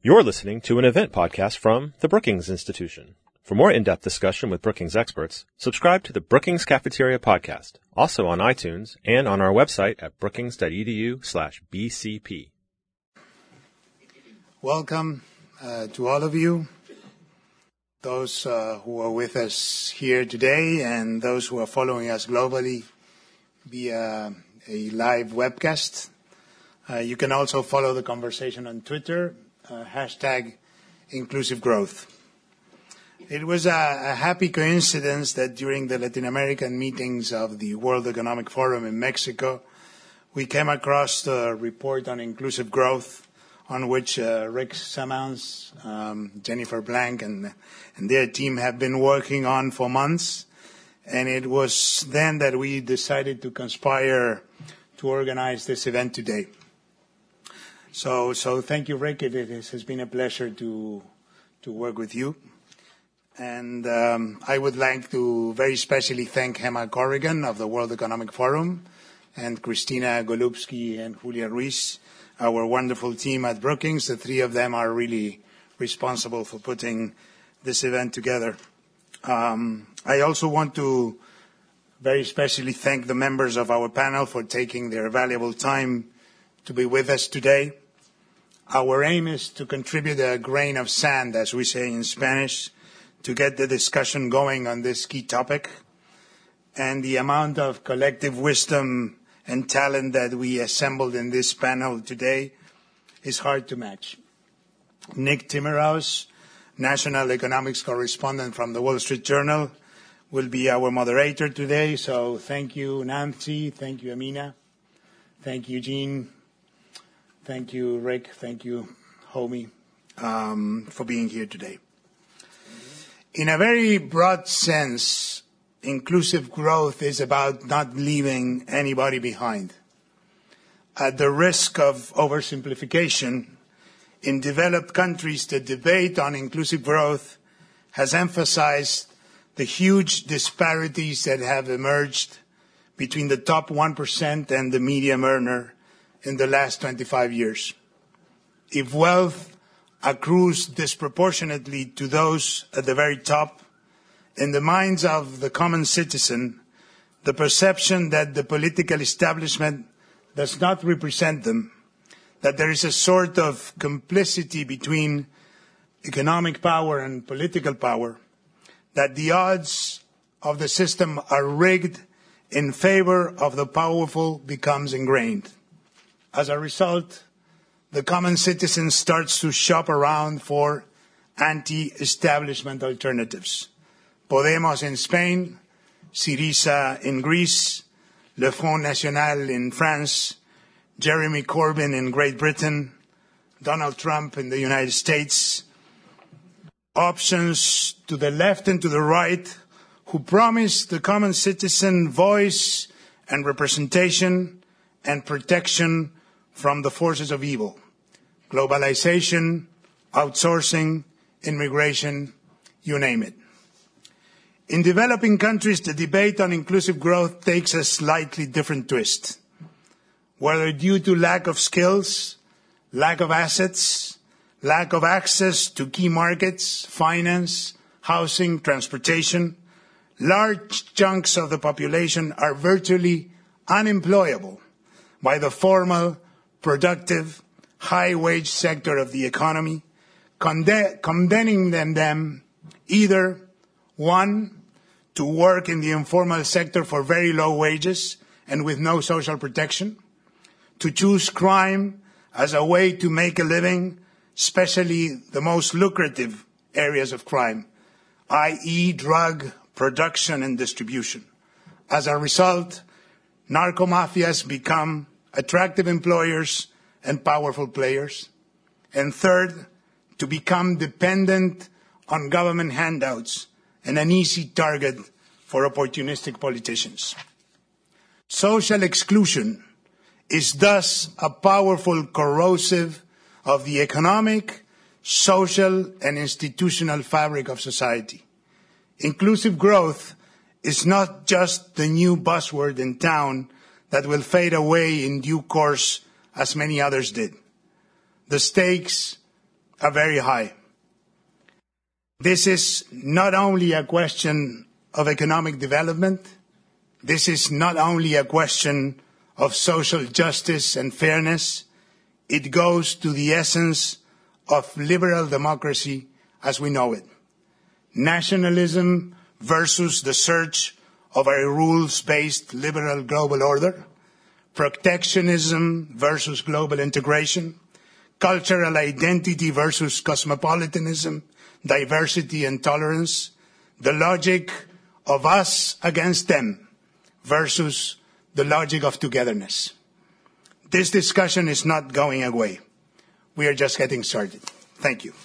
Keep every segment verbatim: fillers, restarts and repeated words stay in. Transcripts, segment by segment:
You're listening to an event podcast from the Brookings Institution. For more in-depth discussion with Brookings experts, subscribe to the Brookings Cafeteria podcast, also on iTunes and on our website at brookings.edu slash BCP. Welcome uh, to all of you, those uh, who are with us here today and those who are following us globally via a live webcast. Uh, you can also follow the conversation on Twitter, uh, hashtag inclusive growth. It was a, a happy coincidence that during the Latin American meetings of the World Economic Forum in Mexico, we came across the report on inclusive growth on which uh, Rick Sammons, um, Jennifer Blank, and, and their team have been working on for months. And it was then that we decided to conspire to organize this event today. So, so thank you, Rick. It, it has been a pleasure to, to work with you. And um, I would like to very specially thank Gemma Corrigan of the World Economic Forum and Christina Golubsky and Julia Ruiz, our wonderful team at Brookings. The three of them are really responsible for putting this event together. Um, I also want to very specially thank the members of our panel for taking their valuable time to be with us today. Our aim is to contribute a grain of sand, as we say in Spanish, to get the discussion going on this key topic. And the amount of collective wisdom and talent that we assembled in this panel today is hard to match. Nick Timmerhaus, National Economics Correspondent from the Wall Street Journal, will be our moderator today. So thank you, Nancy. Thank you, Amina. Thank you, Jean. Thank you, Rick. Thank you, Homie, um, for being here today. In a very broad sense, inclusive growth is about not leaving anybody behind. At the risk of oversimplification, in developed countries, the debate on inclusive growth has emphasized the huge disparities that have emerged between the top one percent and the median earner in the last twenty-five years. If wealth accrues disproportionately to those at the very top, in the minds of the common citizen, the perception that the political establishment does not represent them, that there is a sort of complicity between economic power and political power, that the odds of the system are rigged in favor of the powerful becomes ingrained. As a result, the common citizen starts to shop around for anti-establishment alternatives. Podemos in Spain, Syriza in Greece, Le Front National in France, Jeremy Corbyn in Great Britain, Donald Trump in the United States. Options to the left and to the right who promise the common citizen voice and representation and protection from the forces of evil. Globalization, outsourcing, immigration, you name it. In developing countries, the debate on inclusive growth takes a slightly different twist. Whether due to lack of skills, lack of assets, lack of access to key markets, finance, housing, transportation, large chunks of the population are virtually unemployable by the formal, productive, high-wage sector of the economy, conde- condemning them, them either, one, to work in the informal sector for very low wages and with no social protection, to choose crime as a way to make a living, especially the most lucrative areas of crime, that is drug production and distribution. As a result, narco-mafias become attractive employers and powerful players. And third, to become dependent on government handouts and an easy target for opportunistic politicians. Social exclusion is thus a powerful corrosive of the economic, social, and institutional fabric of society. Inclusive growth is not just the new buzzword in town that will fade away in due course as many others did. The stakes are very high. This is not only a question of economic development. This is not only a question of social justice and fairness. It goes to the essence of liberal democracy as we know it. Nationalism versus the search of a rules-based liberal global order. Protectionism versus global integration. Cultural identity versus cosmopolitanism. Diversity and tolerance. The logic of us against them versus the logic of togetherness. This discussion is not going away. We are just getting started. Thank you.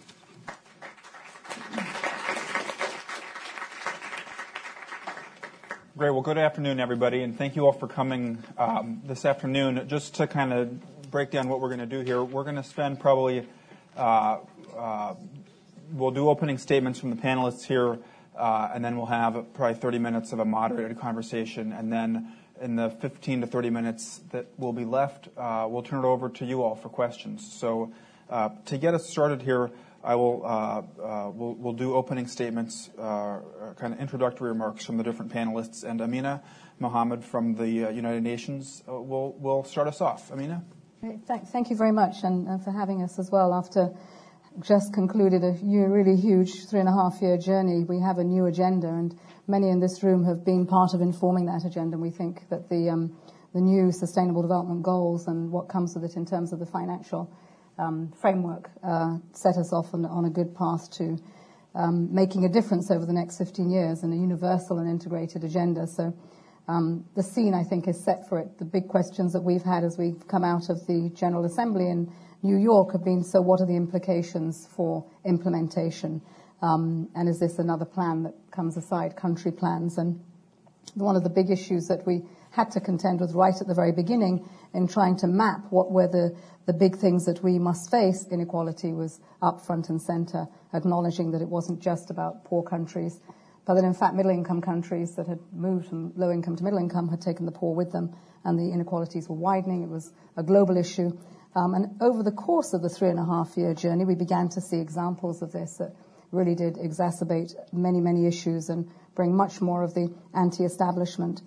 Great. Well, good afternoon, everybody, and thank you all for coming um, this afternoon. Just to kind of break down what we're going to do here, we're going to spend probably, uh, uh, we'll do opening statements from the panelists here, uh, and then we'll have probably thirty minutes of a moderated conversation, and then in the fifteen to thirty minutes that will be left, uh, we'll turn it over to you all for questions. So uh, to get us started here, I will uh, uh, we'll, we'll do opening statements, uh, kind of introductory remarks from the different panelists, and Amina Mohammed from the uh, United Nations uh, will will start us off. Amina. Great. Thank, thank you very much, and, and for having us as well. After just concluded a really huge three and a half year journey, we have a new agenda, and many in this room have been part of informing that agenda. And we think that the um, the new Sustainable Development Goals and what comes with it in terms of the financial Um, framework uh, set us off on, on a good path to um, making a difference over the next fifteen years in a universal and integrated agenda. So um, the scene, I think, is set for it. The big questions that we've had as we've come out of the General Assembly in New York have been, so what are the implications for implementation? Um, and is this another plan that comes aside country plans? And one of the big issues that we had to contend with right at the very beginning in trying to map what were the, the big things that we must face, inequality was up front and center, acknowledging that it wasn't just about poor countries, but that in fact middle-income countries that had moved from low-income to middle-income had taken the poor with them, and the inequalities were widening. It was a global issue. Um, and over the course of the three-and-a-half-year journey, we began to see examples of this that really did exacerbate many, many issues and bring much more of the anti-establishment.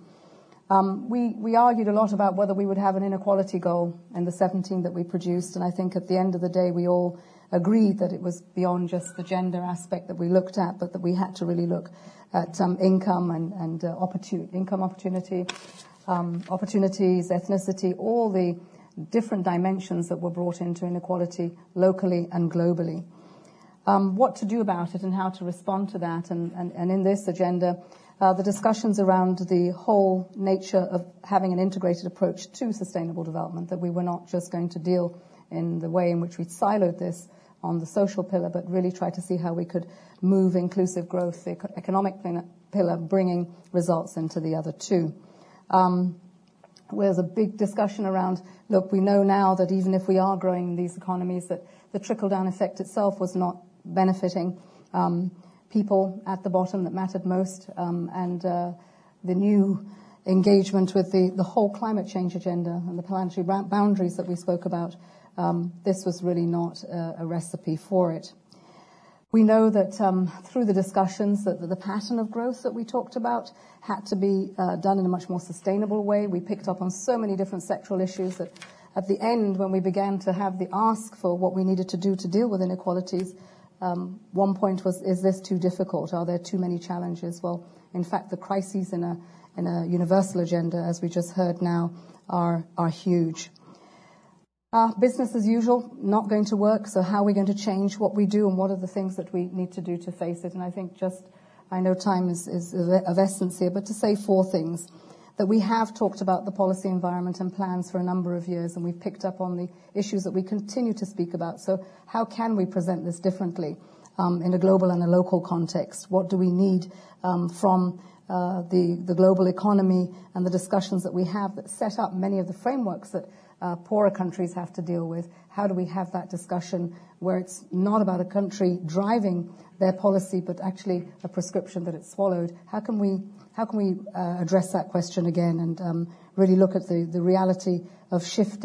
Um, we, we argued a lot about whether we would have an inequality goal in the seventeen that we produced, and I think at the end of the day we all agreed that it was beyond just the gender aspect that we looked at, but that we had to really look at um, income and, and uh, opportun- income opportunity, um, opportunities, ethnicity, all the different dimensions that were brought into inequality locally and globally. Um, what to do about it and how to respond to that, and, and, and in this agenda, Uh, the discussions around the whole nature of having an integrated approach to sustainable development, that we were not just going to deal in the way in which we siloed this on the social pillar, but really try to see how we could move inclusive growth, the economic pillar, bringing results into the other two. Um, there's a big discussion around, look, we know now that even if we are growing these economies, that the trickle-down effect itself was not benefiting um, people at the bottom that mattered most, um, and uh, the new engagement with the, the whole climate change agenda and the planetary boundaries that we spoke about, um, this was really not a, a recipe for it. We know that um, through the discussions that the pattern of growth that we talked about had to be uh, done in a much more sustainable way. We picked up on so many different sectoral issues that at the end, when we began to have the ask for what we needed to do to deal with inequalities, Um, one point was, is this too difficult? Are there too many challenges? Well, in fact, the crises in a in a universal agenda, as we just heard now, are are huge. Uh, business as usual, not going to work. So how are we going to change what we do, and what are the things that we need to do to face it? And I think just, I know time is, is of essence here, but to say four things. That we have talked about the policy environment and plans for a number of years, and we've picked up on the issues that we continue to speak about. So how can we present this differently um, in a global and a local context? What do we need um, from uh, the, the global economy and the discussions that we have that set up many of the frameworks that uh, poorer countries have to deal with? How do we have that discussion where it's not about a country driving their policy, but actually a prescription that it's swallowed? How can we How can we uh, address that question again and um, really look at the, the reality of shifting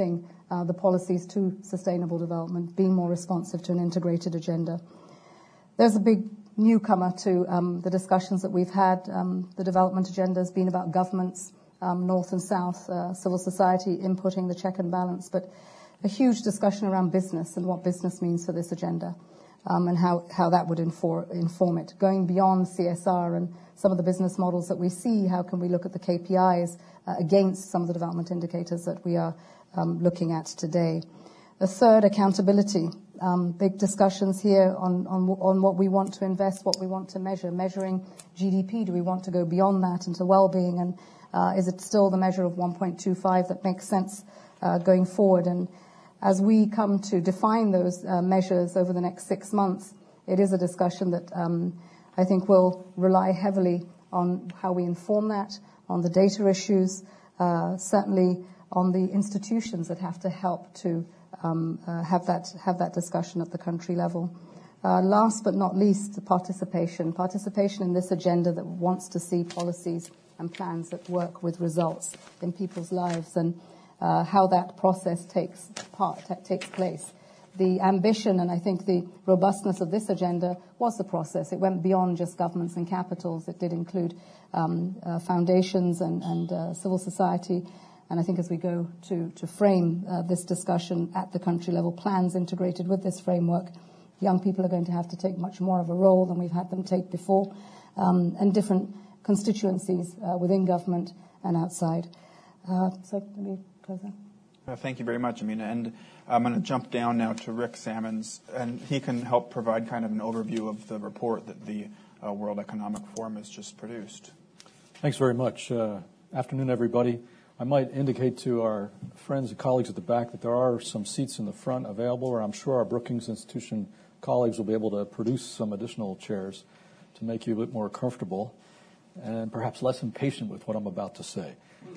uh, the policies to sustainable development, being more responsive to an integrated agenda. There's a big newcomer to um, the discussions that we've had. Um, the development agenda has been about governments, um, north and south, uh, civil society inputting the check and balance, but a huge discussion around business and what business means for this agenda, um, and how, how that would inform, inform it. Going beyond C S R and some of the business models that we see, how can we look at the K P Is uh, against some of the development indicators that we are um, looking at today. The third, accountability. Um, big discussions here on, on, on what we want to invest, what we want to measure. Measuring G D P, do we want to go beyond that into well-being? And uh, is it still the measure of one point two five that makes sense uh, going forward? And as we come to define those uh, measures over the next six months, it is a discussion that um, I think will rely heavily on how we inform that, on the data issues, uh, certainly on the institutions that have to help to um, uh, have that have that discussion at the country level. Uh, last but not least, the participation. Participation in this agenda that wants to see policies and plans that work with results in people's lives, and uh, how that process takes part, takes place. The ambition and I think the robustness of this agenda was the process. It went beyond just governments and capitals. It did include um, uh, foundations and, and uh, civil society. And I think as we go to, to frame uh, this discussion at the country level, plans integrated with this framework, young people are going to have to take much more of a role than we've had them take before, um, and different constituencies uh, within government and outside. Uh, so let me close that. Uh, thank you very much, Amina. And I'm going to jump down now to Rick Sammons, and he can help provide kind of an overview of the report that the uh, World Economic Forum has just produced. Thanks very much. Uh, afternoon, everybody. I might indicate to our friends and colleagues at the back that there are some seats in the front available, or I'm sure our Brookings Institution colleagues will be able to produce some additional chairs to make you a bit more comfortable and perhaps less impatient with what I'm about to say.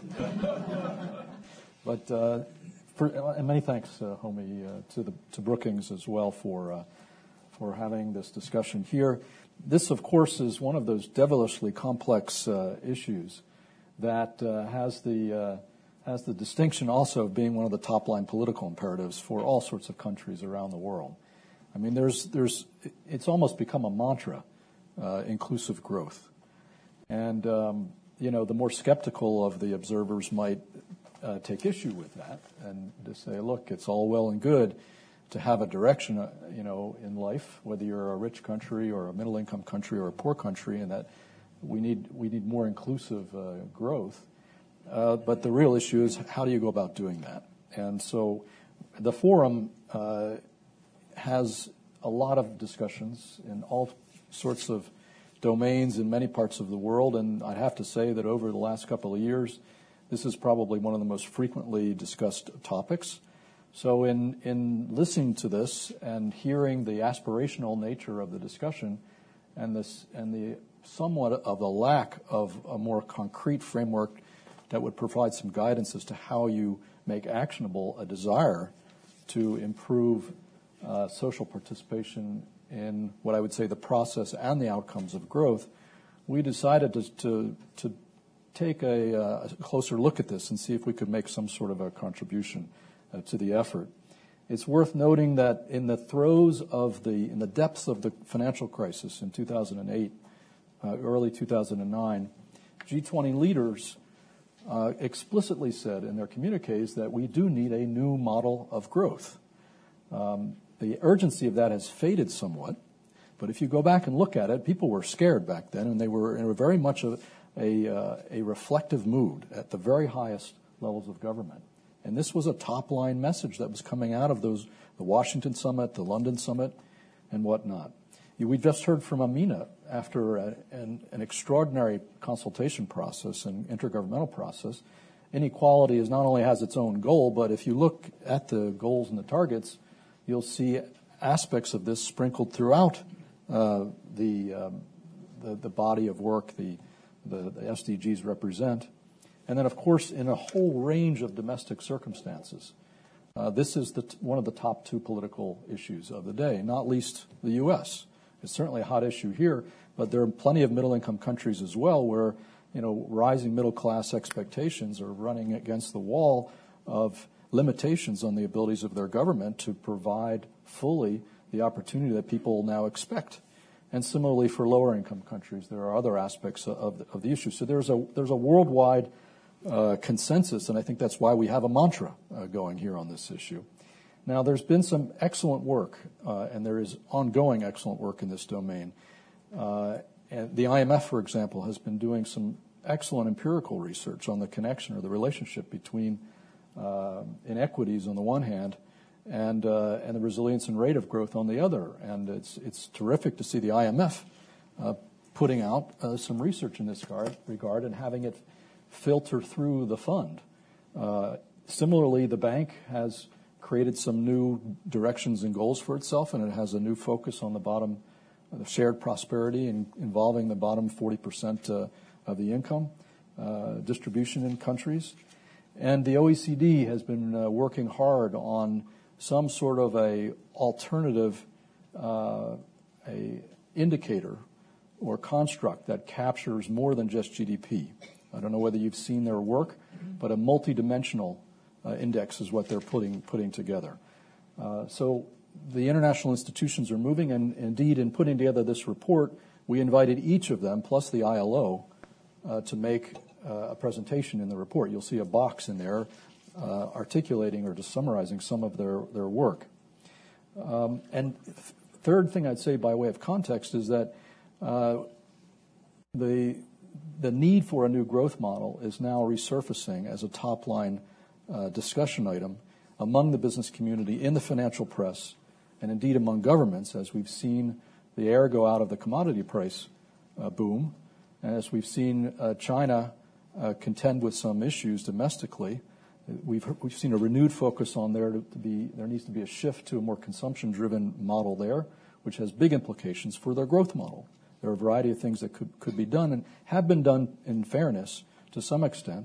But uh, for, and many thanks, uh, Homi, uh, to the to Brookings as well for uh, for having this discussion here. This, of course, is one of those devilishly complex uh, issues that uh, has the uh, has the distinction also of being one of the top line political imperatives for all sorts of countries around the world. I mean, there's there's it's almost become a mantra, uh, inclusive growth, and um, you know, the more skeptical of the observers might Uh, take issue with that and to say, look, it's all well and good to have a direction, uh, you know, in life, whether you're a rich country or a middle-income country or a poor country, and that we need we need more inclusive uh, growth. Uh, but the real issue is, how do you go about doing that? And so, the forum uh, has a lot of discussions in all sorts of domains in many parts of the world, and I'd have to say that over the last couple of years, this is probably one of the most frequently discussed topics. So in, in listening to this and hearing the aspirational nature of the discussion and this and the somewhat of the lack of a more concrete framework that would provide some guidance as to how you make actionable a desire to improve uh, social participation in what I would say the process and the outcomes of growth, we decided to to, to take a, uh, a closer look at this and see if we could make some sort of a contribution uh, to the effort. It's worth noting that in the throes of the, in the depths of the financial crisis in two thousand eight, uh, early two thousand nine, G twenty leaders uh, explicitly said in their communiques that we do need a new model of growth. Um, the urgency of that has faded somewhat, but if you go back and look at it, people were scared back then, and they were, they were very much a A, uh, a reflective mood at the very highest levels of government. And this was a top-line message that was coming out of those, the Washington summit, the London summit, and whatnot. We just heard from Amina after a, an, an extraordinary consultation process and intergovernmental process. Inequality is not only has its own goal, but if you look at the goals and the targets, you'll see aspects of this sprinkled throughout uh, the, um, the the body of work, the The, the S D Gs represent. And then, of course, in a whole range of domestic circumstances. Uh, this is the t- one of the top two political issues of the day, not least the U S. It's certainly a hot issue here, but there are plenty of middle-income countries as well where, you know, rising middle-class expectations are running against the wall of limitations on the abilities of their government to provide fully the opportunity that people now expect. And similarly for lower income countries, there are other aspects of the, of the issue. So there's a there's a worldwide uh, consensus, and I think that's why we have a mantra uh, going here on this issue. Now, there's been some excellent work, uh, and there is ongoing excellent work in this domain. Uh, and the I M F, for example, has been doing some excellent empirical research on the connection or the relationship between uh, inequities on the one hand and uh, and the resilience and rate of growth on the other. And it's it's terrific to see the I M F uh, putting out uh, some research in this regard and having it filter through the fund. Uh, similarly, the bank has created some new directions and goals for itself, and it has a new focus on the bottom, uh, the shared prosperity and involving the bottom forty percent uh, of the income uh, distribution in countries. And the O E C D has been uh, working hard on some sort of a alternative uh, a indicator or construct that captures more than just G D P. I don't know whether you've seen their work, but a multidimensional uh, index is what they're putting putting together. Uh, so the international institutions are moving, and indeed in putting together this report, we invited each of them, plus the I L O, uh, to make uh, a presentation in the report. You'll see a box in there Uh, articulating or just summarizing some of their, their work. Um, and th- third thing I'd say by way of context is that uh, the the need for a new growth model is now resurfacing as a top-line uh, discussion item among the business community, in the financial press, and indeed among governments, as we've seen the air go out of the commodity price uh, boom, and as we've seen uh, China uh, contend with some issues domestically. We've we've seen a renewed focus on there to, to be there needs to be a shift to a more consumption-driven model there, which has big implications for their growth model. There are a variety of things that could could be done and have been done in fairness to some extent,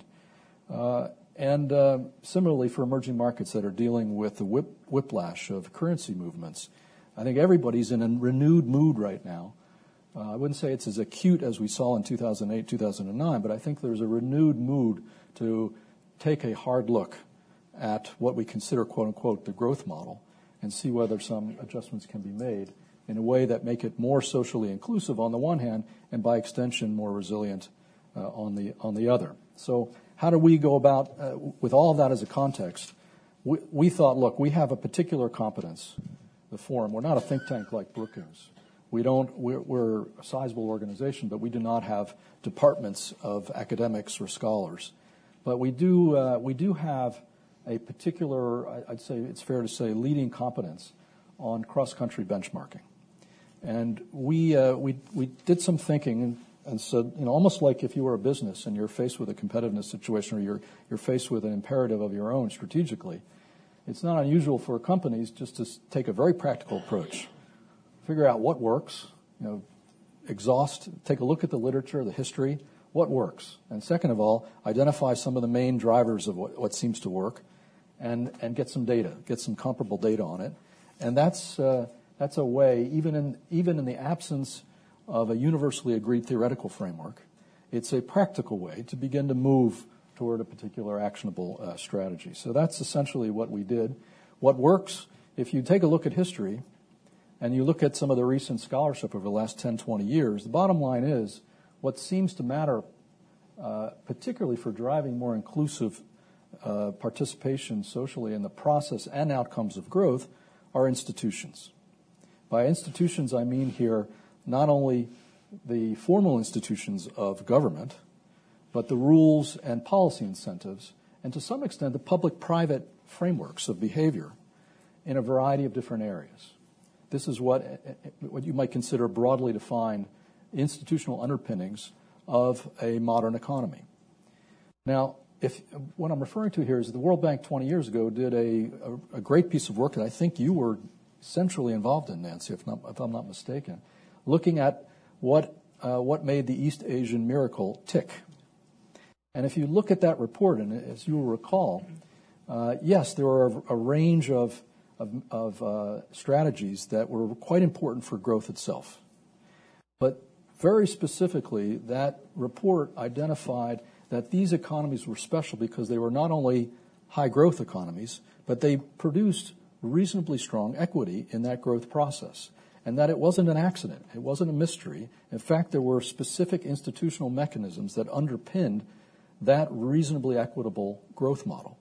uh, and uh, similarly for emerging markets that are dealing with the whip, whiplash of currency movements. I think everybody's in a renewed mood right now. Uh, I wouldn't say it's as acute as we saw in two thousand eight, two thousand nine, but I think there's a renewed mood to take a hard look at what we consider, quote unquote, the growth model and see whether some adjustments can be made in a way that make it more socially inclusive on the one hand and by extension more resilient uh, on the on the other. So how do we go about, uh, with all of that as a context, we, we thought, look, we have a particular competence, the forum. We're not a think tank like Brookings. We don't, we're, we're a sizable organization, but we do not have departments of academics or scholars. But we do uh, we do have a particular, I'd say it's fair to say, leading competence on cross-country benchmarking. And we uh, we we did some thinking and, and said, you know, almost like if you were a business and you're faced with a competitiveness situation or you're you're faced with an imperative of your own strategically, it's not unusual for companies just to take a very practical approach, figure out what works, you know, exhaust, take a look at the literature, the history. What works? And second of all, identify some of the main drivers of what, what seems to work and, and get some data, get some comparable data on it. And that's uh, that's a way, even in even in the absence of a universally agreed theoretical framework, it's a practical way to begin to move toward a particular actionable uh, strategy. So that's essentially what we did. What works, if you take a look at history and you look at some of the recent scholarship over the last ten, twenty years, the bottom line is what seems to matter, uh, particularly for driving more inclusive uh, participation socially in the process and outcomes of growth, are institutions. By institutions, I mean here not only the formal institutions of government, but the rules and policy incentives, and to some extent the public-private frameworks of behavior in a variety of different areas. This is what, what you might consider broadly defined institutional underpinnings of a modern economy. Now, if what I'm referring to here is the World Bank twenty years ago did a, a, a great piece of work that I think you were centrally involved in, Nancy, if, not, if I'm not mistaken, looking at what uh, what made the East Asian miracle tick. And if you look at that report, and as you will recall, uh, yes, there were a, a range of of, of uh, strategies that were quite important for growth itself, but very specifically, that report identified that these economies were special because they were not only high growth economies, but they produced reasonably strong equity in that growth process. And that it wasn't an accident. It wasn't a mystery. In fact, there were specific institutional mechanisms that underpinned that reasonably equitable growth model.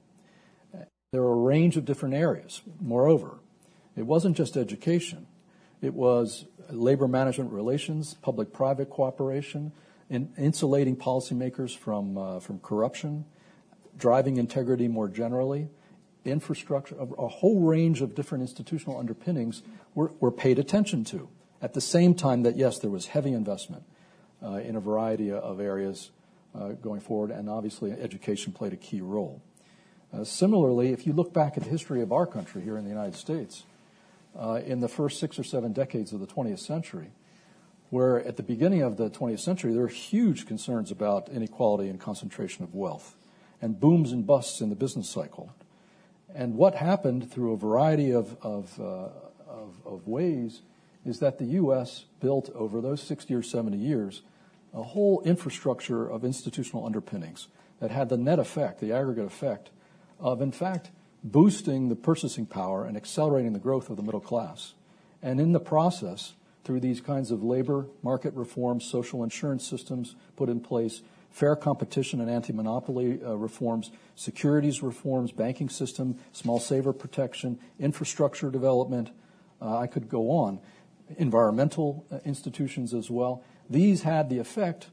There were a range of different areas. Moreover, it wasn't just education. It was labor management relations, public-private cooperation, in insulating policymakers from, uh, from corruption, driving integrity more generally, infrastructure, a, a whole range of different institutional underpinnings were, were paid attention to. At the same time that, yes, there was heavy investment uh, in a variety of areas uh, going forward, and obviously education played a key role. Uh, similarly, if you look back at the history of our country here in the United States, uh, in the first six or seven decades of the twentieth century, where at the beginning of the twentieth century, there were huge concerns about inequality and concentration of wealth, and booms and busts in the business cycle. And what happened through a variety of, of, uh, of, of ways is that the U S built over those sixty or seventy years a whole infrastructure of institutional underpinnings that had the net effect, the aggregate effect, of in fact boosting the purchasing power and accelerating the growth of the middle class. And in the process, through these kinds of labor market reforms, social insurance systems put in place, fair competition and anti-monopoly uh, reforms, securities reforms, banking system, small saver protection, infrastructure development, uh, I could go on, environmental uh, institutions as well. These had the effect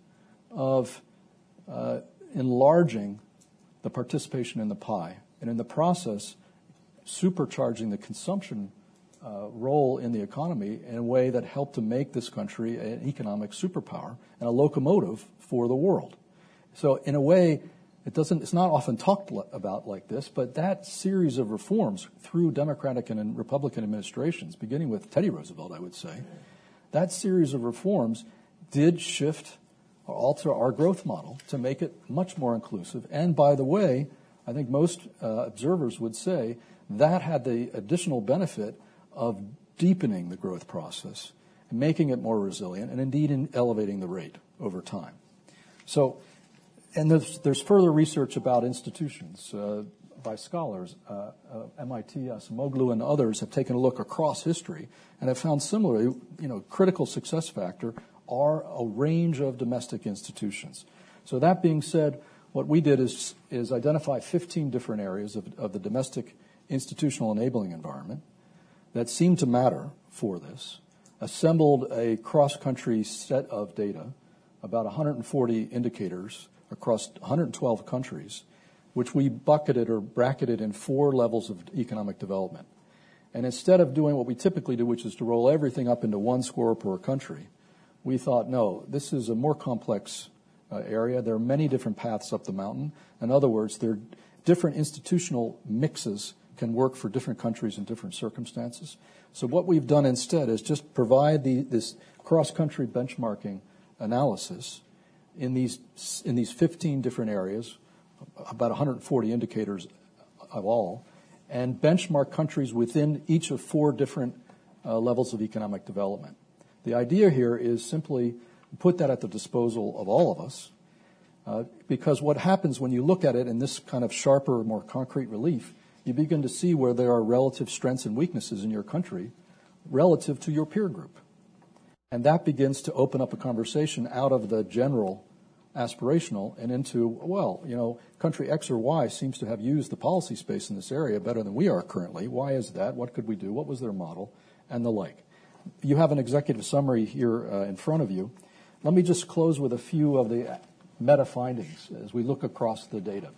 of uh, enlarging the participation in the pie, and in the process, supercharging the consumption uh, role in the economy in a way that helped to make this country an economic superpower and a locomotive for the world. So in a way, it doesn't, it's not often talked about like this, but that series of reforms through Democratic and Republican administrations, beginning with Teddy Roosevelt, I would say, that series of reforms did shift or alter our growth model to make it much more inclusive. And by the way, I think most uh, observers would say that had the additional benefit of deepening the growth process and making it more resilient and indeed in elevating the rate over time. So, and there's, there's further research about institutions uh, by scholars. Uh, uh, M I T, Acemoglu, and others have taken a look across history and have found similarly, you know, critical success factor are a range of domestic institutions. So that being said, what we did is, is identify fifteen different areas of, of the domestic institutional enabling environment that seemed to matter for this, assembled a cross-country set of data, about one hundred forty indicators across one hundred twelve countries, which we bucketed or bracketed in four levels of economic development. And instead of doing what we typically do, which is to roll everything up into one score per country, we thought, no, this is a more complex uh, area. There are many different paths up the mountain. In other words, there are different institutional mixes can work for different countries in different circumstances. So what we've done instead is just provide the, this cross-country benchmarking analysis in these in these fifteen different areas, about one hundred forty indicators of all, and benchmark countries within each of four different uh, levels of economic development. The idea here is simply put that at the disposal of all of us, uh, because what happens when you look at it in this kind of sharper, more concrete relief, you begin to see where there are relative strengths and weaknesses in your country relative to your peer group. And that begins to open up a conversation out of the general aspirational and into, well, you know, country X or Y seems to have used the policy space in this area better than we are currently. Why is that? What could we do? What was their model? And the like. You have an executive summary here uh, in front of you. Let me just close with a few of the meta findings as we look across the data.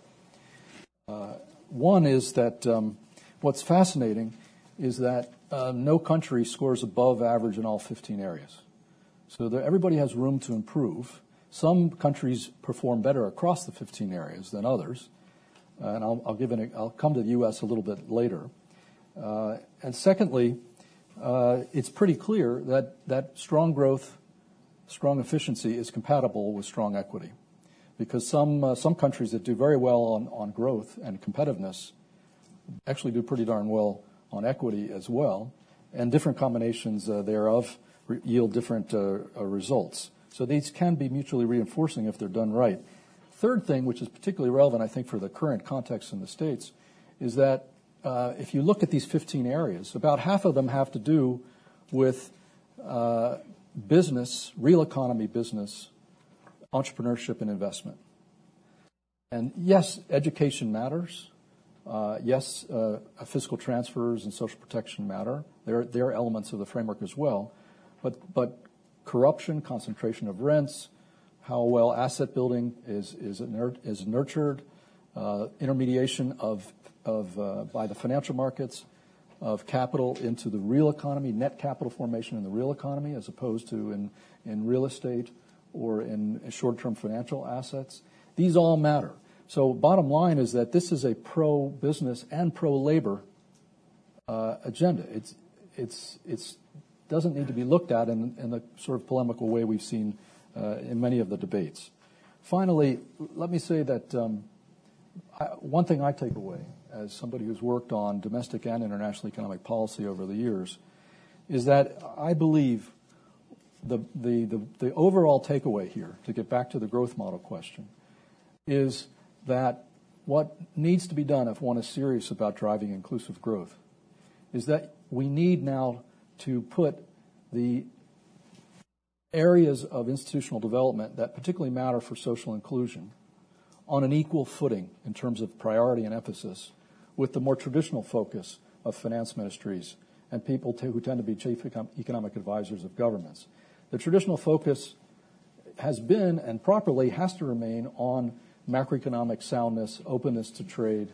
Uh, one is that um, what's fascinating is that uh, no country scores above average in all fifteen areas. So there, everybody has room to improve. Some countries perform better across the fifteen areas than others, uh, and I'll, I'll give an, I'll come to the U S a little bit later. Uh, and secondly, uh, it's pretty clear that that strong growth, strong efficiency is compatible with strong equity, because some uh, some countries that do very well on, on growth and competitiveness actually do pretty darn well on equity as well, and different combinations uh, thereof re- yield different uh, uh, results. So these can be mutually reinforcing if they're done right. Third thing, which is particularly relevant, I think, for the current context in the States, is that uh, if you look at these fifteen areas, about half of them have to do with uh, business, real economy business, entrepreneurship, and investment. And yes, education matters. Uh, yes, uh, fiscal transfers and social protection matter. They're, they're elements of the framework as well. But, but corruption, concentration of rents, how well asset building is, is, is nurtured, uh, intermediation of, of uh, by the financial markets of capital into the real economy, net capital formation in the real economy as opposed to in, in real estate or in short-term financial assets. These all matter. So bottom line is that this is a pro-business and pro-labor uh, agenda. It's it's it's doesn't need to be looked at in, in the sort of polemical way we've seen uh, in many of the debates. Finally, let me say that um, I, one thing I take away as somebody who's worked on domestic and international economic policy over the years is that I believe the the the, the overall takeaway here, to get back to the growth model question, is that what needs to be done if one is serious about driving inclusive growth is that we need now to put the areas of institutional development that particularly matter for social inclusion on an equal footing in terms of priority and emphasis with the more traditional focus of finance ministries and people who tend to be chief economic advisors of governments. The traditional focus has been and properly has to remain on macroeconomic soundness, openness to trade,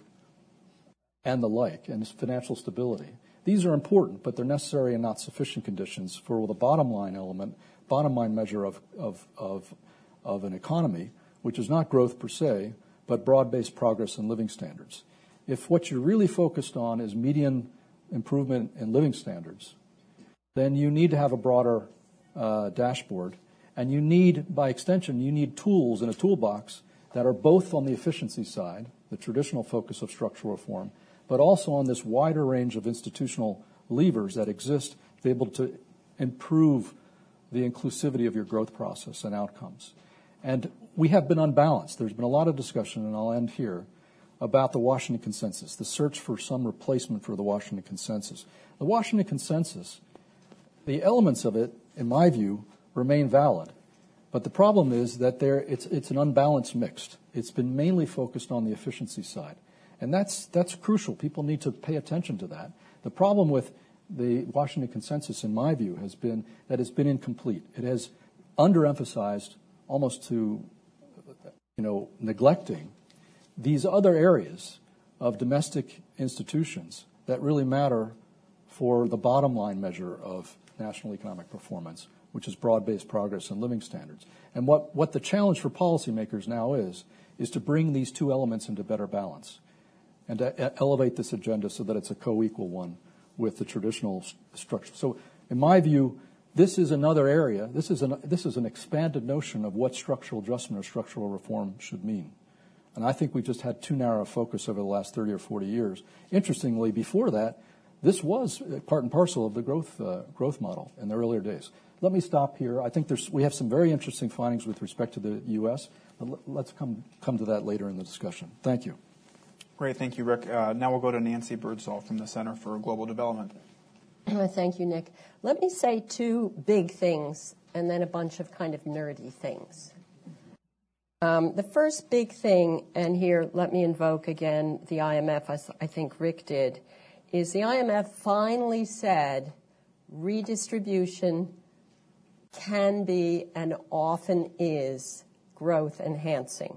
and the like, and financial stability. These are important, but they're necessary and not sufficient conditions for the bottom line element, bottom line measure of, of, of, of an economy, which is not growth per se, but broad-based progress in living standards. If what you're really focused on is median improvement in living standards, then you need to have a broader uh, dashboard, and you need, by extension, you need tools in a toolbox that are both on the efficiency side, the traditional focus of structural reform, but also on this wider range of institutional levers that exist to be able to improve the inclusivity of your growth process and outcomes. And we have been unbalanced. There's been a lot of discussion, and I'll end here, about the Washington Consensus, the search for some replacement for the Washington Consensus. The Washington Consensus, the elements of it, in my view, remain valid. But the problem is that there, it's, it's an unbalanced mix. It's been mainly focused on the efficiency side. And that's, that's crucial. People need to pay attention to that. The problem with the Washington Consensus, in my view, has been that it's been incomplete. It has underemphasized, almost to, you know, neglecting these other areas of domestic institutions that really matter for the bottom line measure of national economic performance, which is broad-based progress and living standards. And what, what the challenge for policymakers now is, is to bring these two elements into better balance and to elevate this agenda so that it's a co-equal one with the traditional st- structure. So in my view, this is another area, this is an, this is an expanded notion of what structural adjustment or structural reform should mean. And I think we've just had too narrow a focus over the last thirty or forty years. Interestingly, before that, this was part and parcel of the growth uh, growth model in the earlier days. Let me stop here. I think there's, we have some very interesting findings with respect to the U S, but let's come, come to that later in the discussion. Thank you. Great. Thank you, Rick. Uh, now we'll go to Nancy Birdsall from the Center for Global Development. Thank you, Nick. Let me say two big things and then a bunch of kind of nerdy things. Um, the first big thing, and here let me invoke again the I M F, as I think Rick did, is the I M F finally said redistribution can be and often is growth enhancing,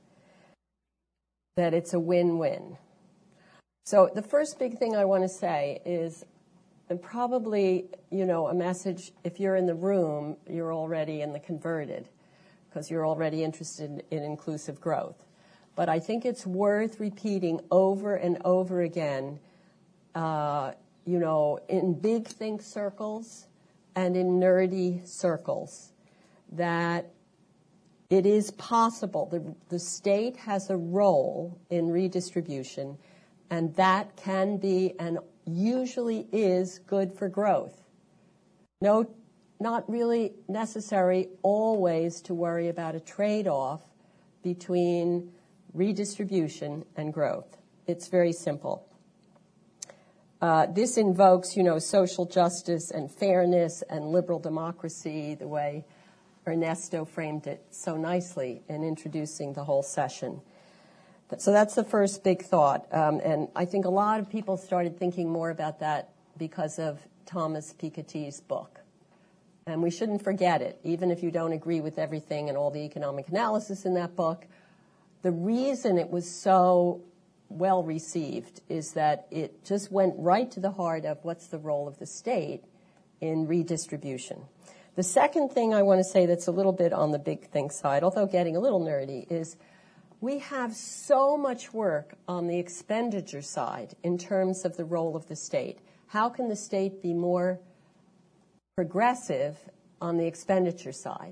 that it's a win-win. So the first big thing I want to say is, and probably, you know, a message, if you're in the room, you're already in the converted, because you're already interested in inclusive growth. But I think it's worth repeating over and over again, uh, you know, in big think circles and in nerdy circles, that it is possible. The, the state has a role in redistribution, and that can be and usually is good for growth. No, not really necessary always to worry about a trade-off between redistribution and growth. it's very simple. Uh, this invokes, you know, social justice and fairness and liberal democracy, the way Ernesto framed it so nicely in introducing the whole session. So that's the first big thought. Um, and I think a lot of people started thinking more about that because of Thomas Piketty's book. And we shouldn't forget it, even if you don't agree with everything and all the economic analysis in that book. The reason it was so well received is that it just went right to the heart of what's the role of the state in redistribution. The second thing I want to say that's a little bit on the big thing side, although getting a little nerdy, is we have so much work on the expenditure side in terms of the role of the state. How can the state be more progressive on the expenditure side?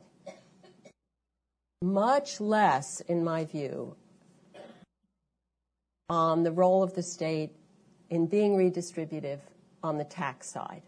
Much less, in my view, on the role of the state in being redistributive on the tax side.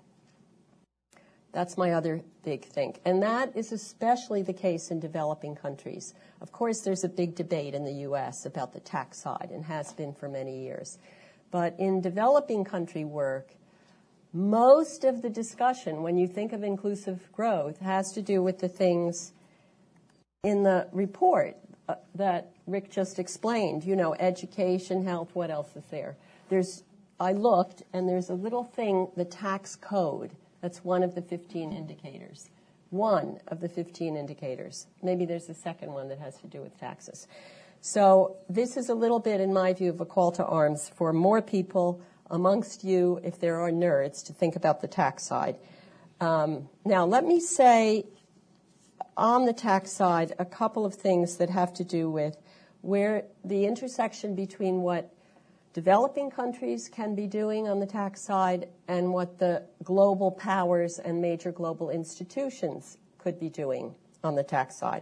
That's my other big thing. And that is especially the case in developing countries. Of course, there's a big debate in the U S about the tax side and has been for many years. But in developing country work, most of the discussion, when you think of inclusive growth, has to do with the things in the report uh, that Rick just explained, you know, education, health, what else is there? There's, I looked, and there's a little thing, the tax code, that's one of the fifteen indicators. One of the fifteen indicators. Maybe there's a second one that has to do with taxes. So this is a little bit, in my view, of a call to arms for more people amongst you, if there are nerds, to think about the tax side. Um, now, let me say on the tax side a couple of things that have to do with where the intersection between what developing countries can be doing on the tax side and what the global powers and major global institutions could be doing on the tax side.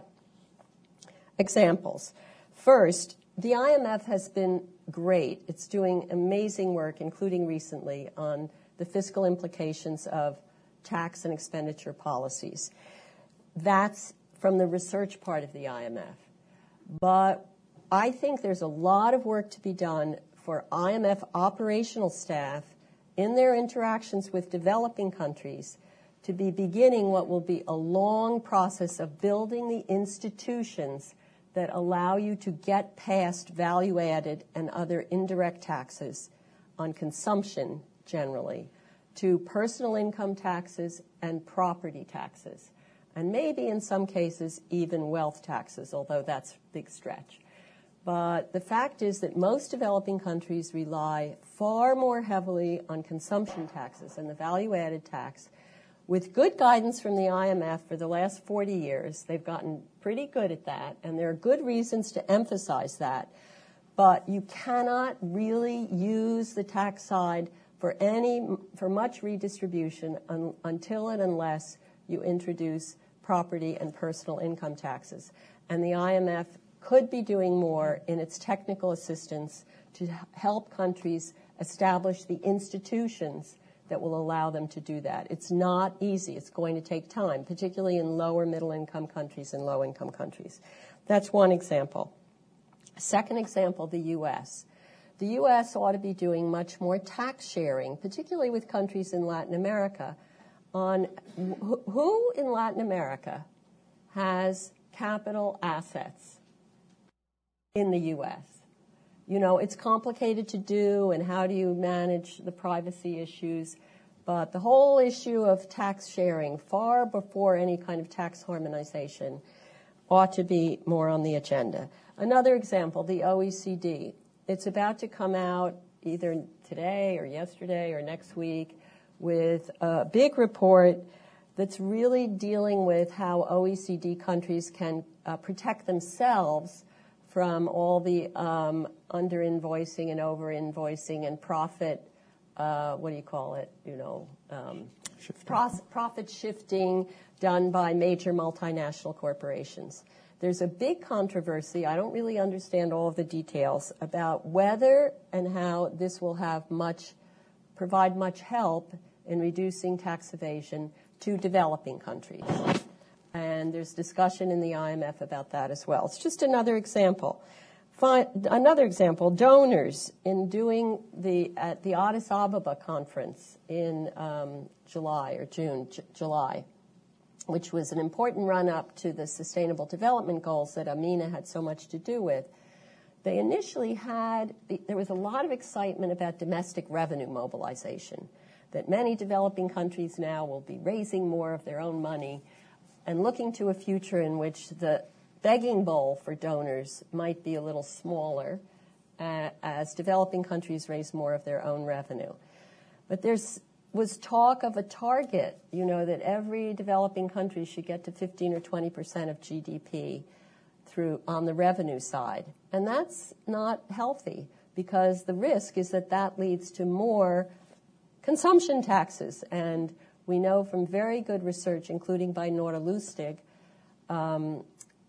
Examples. First, the I M F has been great. It's doing amazing work, including recently, on the fiscal implications of tax and expenditure policies. That's from the research part of the I M F. But I think there's a lot of work to be done for I M F operational staff in their interactions with developing countries to be beginning what will be a long process of building the institutions that allow you to get past value-added and other indirect taxes on consumption generally to personal income taxes and property taxes, and maybe in some cases even wealth taxes, although that's a big stretch. But the fact is that most developing countries rely far more heavily on consumption taxes and the value-added tax. With good guidance from the I M F for the last forty years, they've gotten pretty good at that, and there are good reasons to emphasize that. But you cannot really use the tax side for any, for much redistribution un, until and unless you introduce property and personal income taxes. And the I M F could be doing more in its technical assistance to help countries establish the institutions that will allow them to do that. It's not easy. It's going to take time, particularly in lower middle-income countries and low-income countries. That's one example. Second example, the U S. The U S ought to be doing much more tax sharing, particularly with countries in Latin America, on who in Latin America has capital assets in the U S. You know, it's complicated to do, and how do you manage the privacy issues? But the whole issue of tax sharing, far before any kind of tax harmonization, ought to be more on the agenda. Another example, the O E C D. It's about to come out either today or yesterday or next week with a big report that's really dealing with how O E C D countries can uh, protect themselves from all the um, under-invoicing and over-invoicing and profit, uh, what do you call it, you know, um, pros- profit shifting done by major multinational corporations. There's a big controversy, I don't really understand all of the details, about whether and how this will have much, provide much help in reducing tax evasion to developing countries. And there's discussion in the I M F about that as well. It's just another example. Fi- another example, donors in doing the, at the Addis Ababa conference in um, July or June, J- July, which was an important run-up to the Sustainable Development Goals that Amina had so much to do with. They initially had, there was a lot of excitement about domestic revenue mobilization, that many developing countries now will be raising more of their own money and looking to a future in which the begging bowl for donors might be a little smaller uh, as developing countries raise more of their own revenue. But there's was talk of a target, you know, that every developing country should get to fifteen or twenty percent of G D P through on the revenue side. And that's not healthy, because the risk is that that leads to more consumption taxes. And we know from very good research, including by Nora Lustig, um,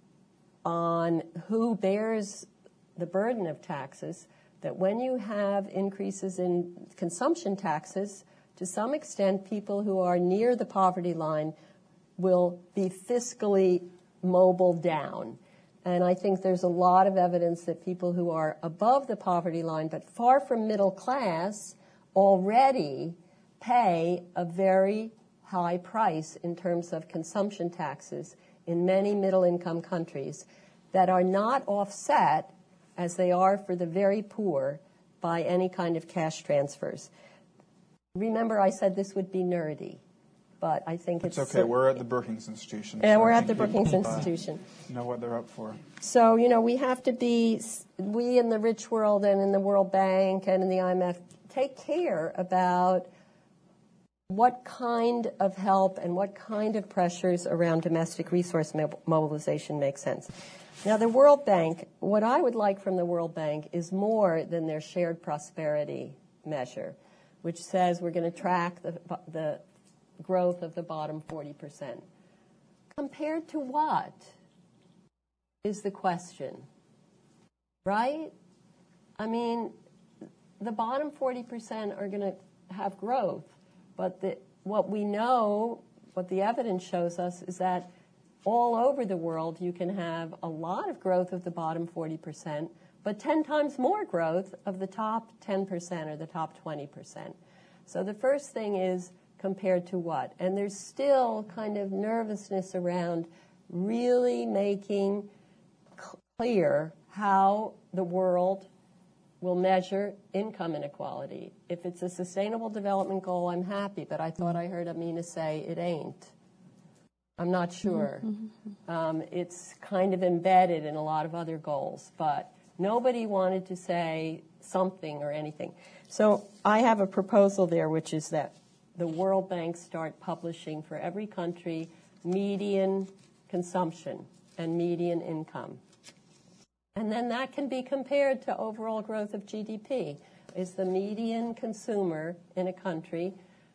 on who bears the burden of taxes, that when you have increases in consumption taxes, to some extent, people who are near the poverty line will be fiscally mobile down. And I think there's a lot of evidence that people who are above the poverty line but far from middle class already pay a very high price in terms of consumption taxes in many middle-income countries that are not offset, as they are for the very poor, by any kind of cash transfers. Remember, I said this would be nerdy, but I think it's... It's okay. We're at the Brookings Institution. Yeah, so we're I at the think Brookings people, Institution. Uh, know what they're up for. So, you know, we have to be, we in the rich world and in the World Bank and in the I M F, take care about what kind of help and what kind of pressures around domestic resource mobilization make sense. Now, the World Bank, what I would like from the World Bank is more than their shared prosperity measure, which says we're going to track the, the growth of the bottom forty percent. Compared to what is the question, right? I mean, the bottom forty percent are going to have growth, but the, what we know, what the evidence shows us, is that all over the world you can have a lot of growth of the bottom forty percent, but ten times more growth of the top ten percent or the top twenty percent. So the first thing is compared to what? And there's still kind of nervousness around really making clear how the world will measure income inequality. If it's a sustainable development goal, I'm happy, but I thought I heard Amina say it ain't. I'm not sure. Um, it's kind of embedded in a lot of other goals, but nobody wanted to say something or anything. So I have a proposal there, which is that the World Bank start publishing for every country median consumption and median income. And then that can be compared to overall growth of G D P. Is the median consumer in a country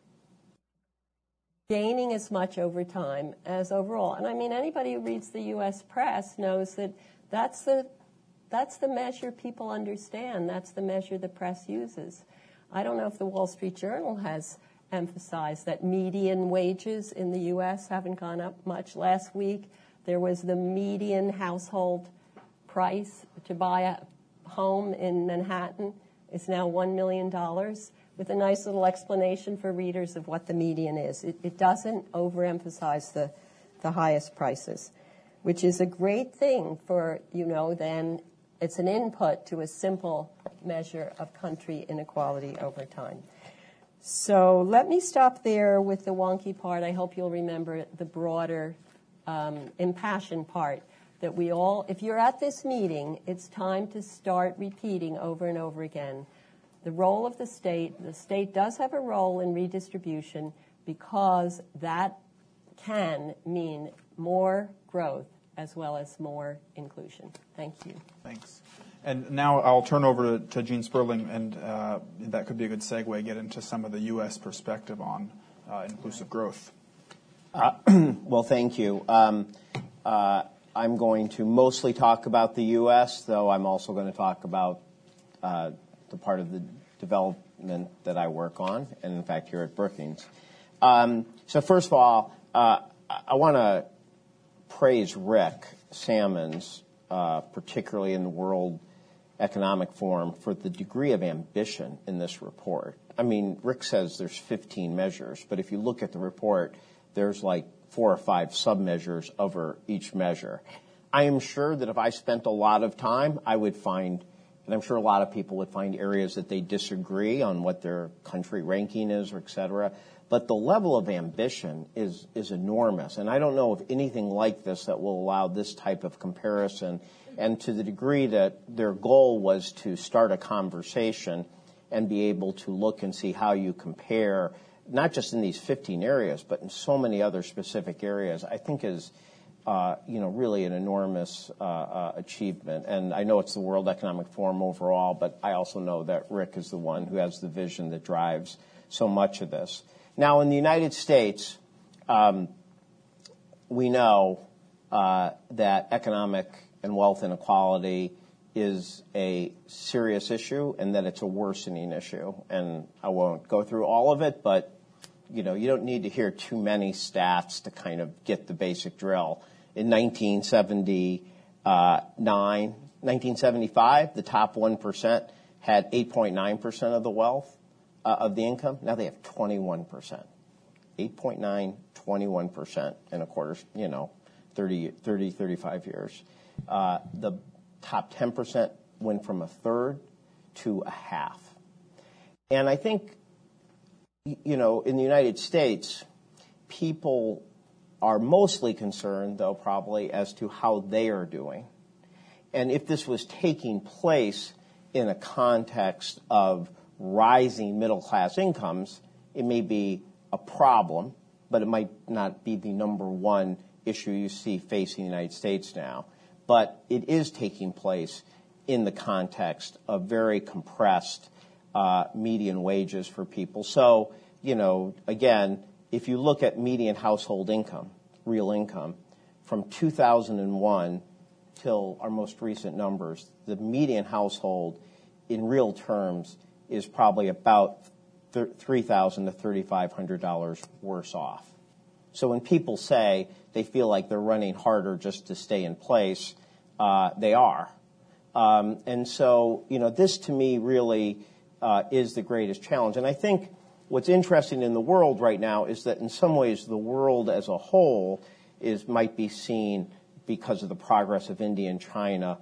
gaining as much over time as overall? And I mean, anybody who reads the U S press knows that that's the, that's the measure people understand. That's the measure the press uses. I don't know if the Wall Street Journal has emphasized that median wages in the U S haven't gone up much. Last week, there was the median household price to buy a home in Manhattan is now one million dollars, with a nice little explanation for readers of what the median is. It, it doesn't overemphasize the, the highest prices, which is a great thing for, you know, then it's an input to a simple measure of country inequality over time. So let me stop there with the wonky part. I hope you'll remember the broader um, impassioned part. That we all, if you're at this meeting, it's time to start repeating over and over again the role of the state. The state does have a role in redistribution because that can mean more growth as well as more inclusion. Thank you. Thanks. And now I'll turn over to, to Gene Sperling, and uh, that could be a good segue, get into some of the U S perspective on uh, inclusive growth. Uh, well, thank you. Um, uh, I'm going to mostly talk about the U S, though I'm also going to talk about uh, the part of the development that I work on, and in fact here at Brookings. Um, so first of all, uh, I want to praise Rick Sammons, uh, particularly in the World Economic Forum for the degree of ambition in this report. I mean, Rick says there's fifteen measures, but if you look at the report, there's like four or five sub-measures over each measure. I am sure that if I spent a lot of time, I would find, and I'm sure a lot of people would find areas that they disagree on what their country ranking is, or et cetera. But the level of ambition is, is enormous. And I don't know of anything like this that will allow this type of comparison. And to the degree that their goal was to start a conversation and be able to look and see how you compare, not just in these fifteen areas, but in so many other specific areas, I think is, uh, you know, really an enormous uh, uh, achievement. And I know it's the World Economic Forum overall, but I also know that Rick is the one who has the vision that drives so much of this. Now, in the United States, um, we know uh, that economic and wealth inequality is a serious issue and that it's a worsening issue. And I won't go through all of it, but you know, you don't need to hear too many stats to kind of get the basic drill. In nineteen seventy-nine, nineteen seventy-five, the top one percent had eight point nine percent of the wealth. Uh, of the income. Now they have twenty-one percent. eight point nine, twenty-one percent in a quarter, you know, thirty, thirty, thirty-five years. Uh, the top ten percent went from a third to a half. And I think, you know, in the United States, people are mostly concerned, though, probably as to how they are doing. And if this was taking place in a context of rising middle-class incomes, it may be a problem, but it might not be the number one issue you see facing the United States now. But it is taking place in the context of very compressed uh, median wages for people. So, you know, again, if you look at median household income, real income, from two thousand one till our most recent numbers, the median household in real terms is probably about three thousand dollars to three thousand five hundred dollars worse off. So when people say they feel like they're running harder just to stay in place, uh, they are. Um, and so, you know, this to me really uh, is the greatest challenge. And I think what's interesting in the world right now is that in some ways the world as a whole is might be seen, because of the progress of India and China,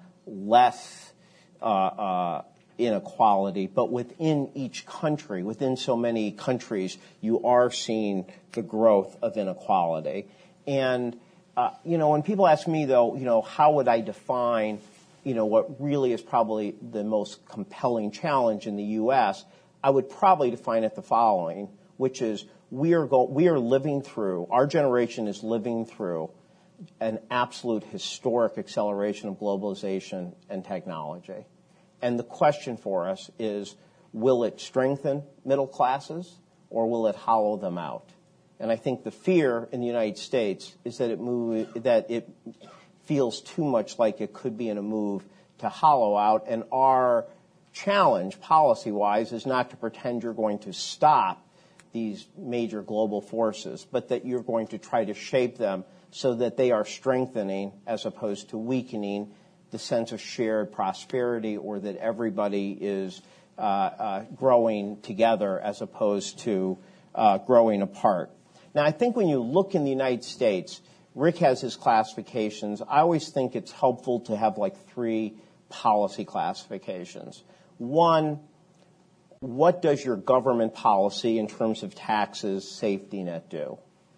less uh, uh, inequality, but within each country, within so many countries, you are seeing the growth of inequality. And, uh, you know, when people ask me, though, you know, how would I define, you know, what really is probably the most compelling challenge in the U S, I would probably define it the following, which is we are go- we are living through, our generation is living through an absolute historic acceleration of globalization and technology. And the question for us is, will it strengthen middle classes or will it hollow them out? And I think the fear in the United States is that it move, that it feels too much like it could be in a move to hollow out. And our challenge, policy-wise, is not to pretend you're going to stop these major global forces, but that you're going to try to shape them so that they are strengthening as opposed to weakening the sense of shared prosperity, or that everybody is uh, uh, growing together as opposed to uh, growing apart. Now, I think when you look in the United States, Rick has his classifications. I always think it's helpful to have like three policy classifications. One, what does your government policy in terms of taxes, safety net do?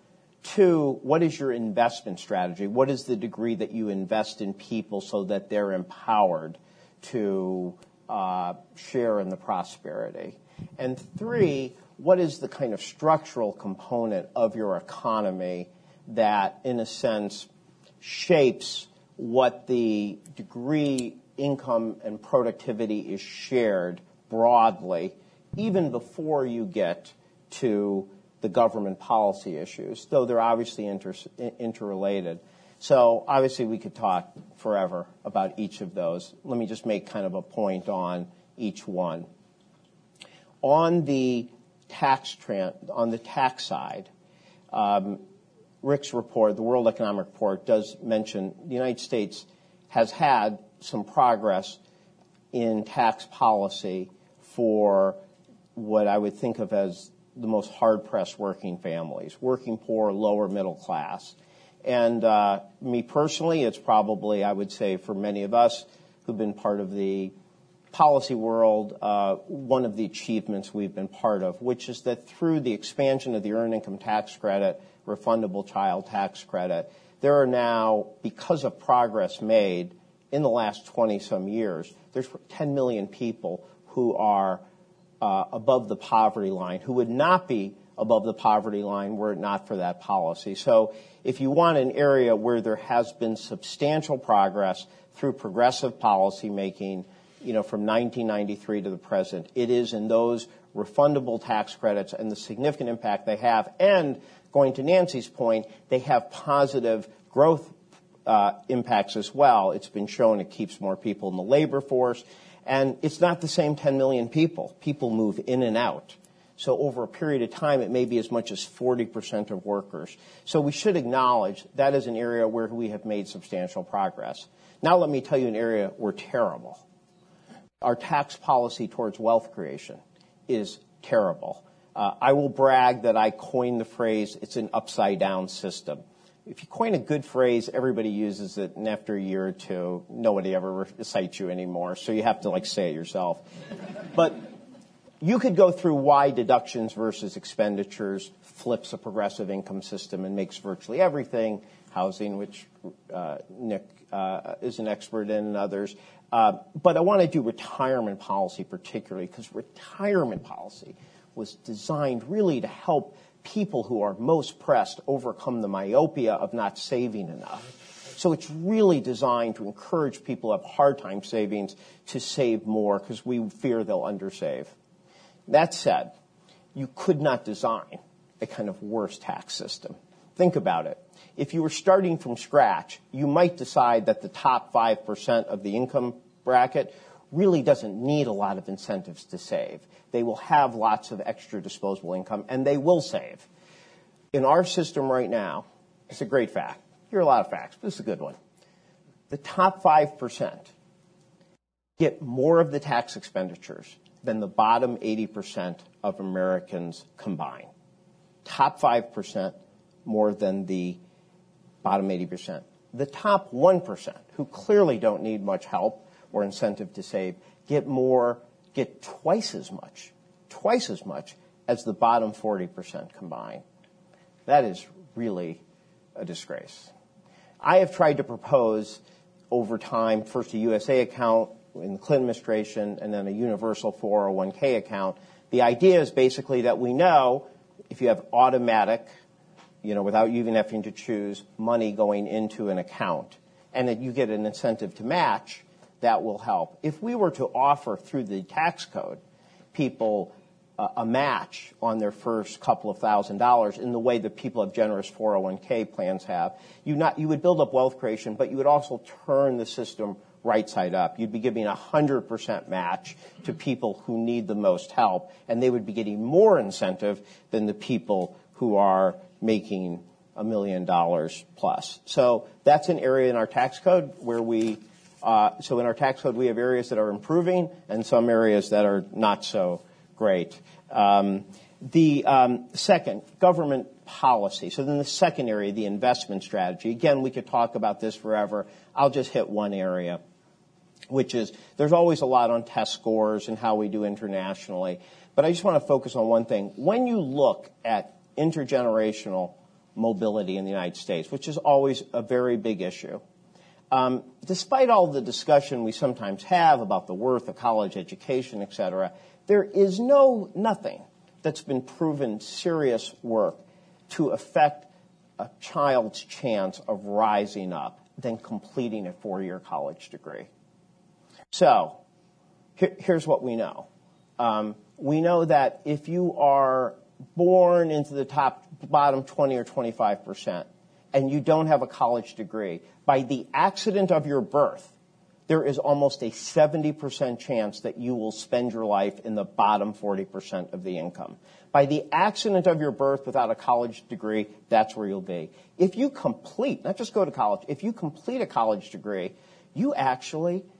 Two, what is your investment strategy? What is the degree that you invest in people so that they're empowered to uh, share in the prosperity? And three, what is the kind of structural component of your economy that, in a sense, shapes what the degree, income, and productivity is shared broadly, even before you get to the government policy issues, though they're obviously inter- interrelated. So obviously we could talk forever about each of those. Let me just make kind of a point on each one. On the tax tran- on the tax side, um, Rick's report, the World Economic Report, does mention the United States has had some progress in tax policy for what I would think of as the most hard-pressed working families, working poor, lower middle class. And uh, me personally, it's probably, I would say, for many of us who've been part of the policy world, uh, one of the achievements we've been part of, which is that through the expansion of the Earned Income Tax Credit, refundable child tax credit, there are now, because of progress made in the last twenty-some years, there's ten million people who are uh, above the poverty line, who would not be above the poverty line were it not for that policy. So if you want an area where there has been substantial progress through progressive policy making, you know, from nineteen ninety-three to the present, it is in those refundable tax credits and the significant impact they have. And going to Nancy's point, they have positive growth uh, impacts as well. It's been shown it keeps more people in the labor force. And it's not the same ten million people. People move in and out. So over a period of time, it may be as much as forty percent of workers. So we should acknowledge that is an area where we have made substantial progress. Now let me tell you an area we're terrible. Our tax policy towards wealth creation is terrible. Uh, I will brag that I coined the phrase, it's an upside-down system. If you coin a good phrase, everybody uses it, and after a year or two, nobody ever cites you anymore, so you have to, like, say it yourself. But you could go through why deductions versus expenditures flips a progressive income system and makes virtually everything, housing, which uh, Nick uh, is an expert in, and others. Uh, but I want to do retirement policy particularly, because retirement policy was designed really to help people who are most pressed overcome the myopia of not saving enough. So it's really designed to encourage people who have hard time savings to save more because we fear they'll undersave. That said, you could not design a kind of worse tax system. Think about it. If you were starting from scratch, you might decide that the top five percent of the income bracket really doesn't need a lot of incentives to save. They will have lots of extra disposable income, and they will save. In our system right now, it's a great fact. Here are a lot of facts, but this is a good one. The top five percent get more of the tax expenditures than the bottom eighty percent of Americans combined. Top five percent more than the bottom eighty percent. The top one percent, who clearly don't need much help or incentive to save, get more, get twice as much, twice as much as the bottom forty percent combined. That is really a disgrace. I have tried to propose over time, first a U S A account in the Clinton administration, and then a universal four oh one k account. The idea is basically that we know if you have automatic, you know, without you even having to choose, money going into an account, and that you get an incentive to match, that will help. If we were to offer through the tax code people uh, a match on their first couple of thousand dollars in the way that people of generous four oh one k plans have, you not you would build up wealth creation, but you would also turn the system right side up. You'd be giving a one hundred percent match to people who need the most help, and they would be getting more incentive than the people who are making a million dollars plus. So that's an area in our tax code where we Uh, so in our tax code, we have areas that are improving and some areas that are not so great. Um, the um, second, government policy. So then the second area, the investment strategy. Again, we could talk about this forever. I'll just hit one area, which is there's always a lot on test scores and how we do internationally. But I just want to focus on one thing. When you look at intergenerational mobility in the United States, which is always a very big issue, Um, despite all the discussion we sometimes have about the worth of college education, et cetera, there is no nothing that's been proven serious work to affect a child's chance of rising up than completing a four-year college degree. So here, here's what we know. Um, we know that if you are born into the top bottom twenty or twenty-five percent and you don't have a college degree, by the accident of your birth, there is almost a seventy percent chance that you will spend your life in the bottom forty percent of the income. By the accident of your birth without a college degree, that's where you'll be. If you complete, not just go to college, if you complete a college degree, you actually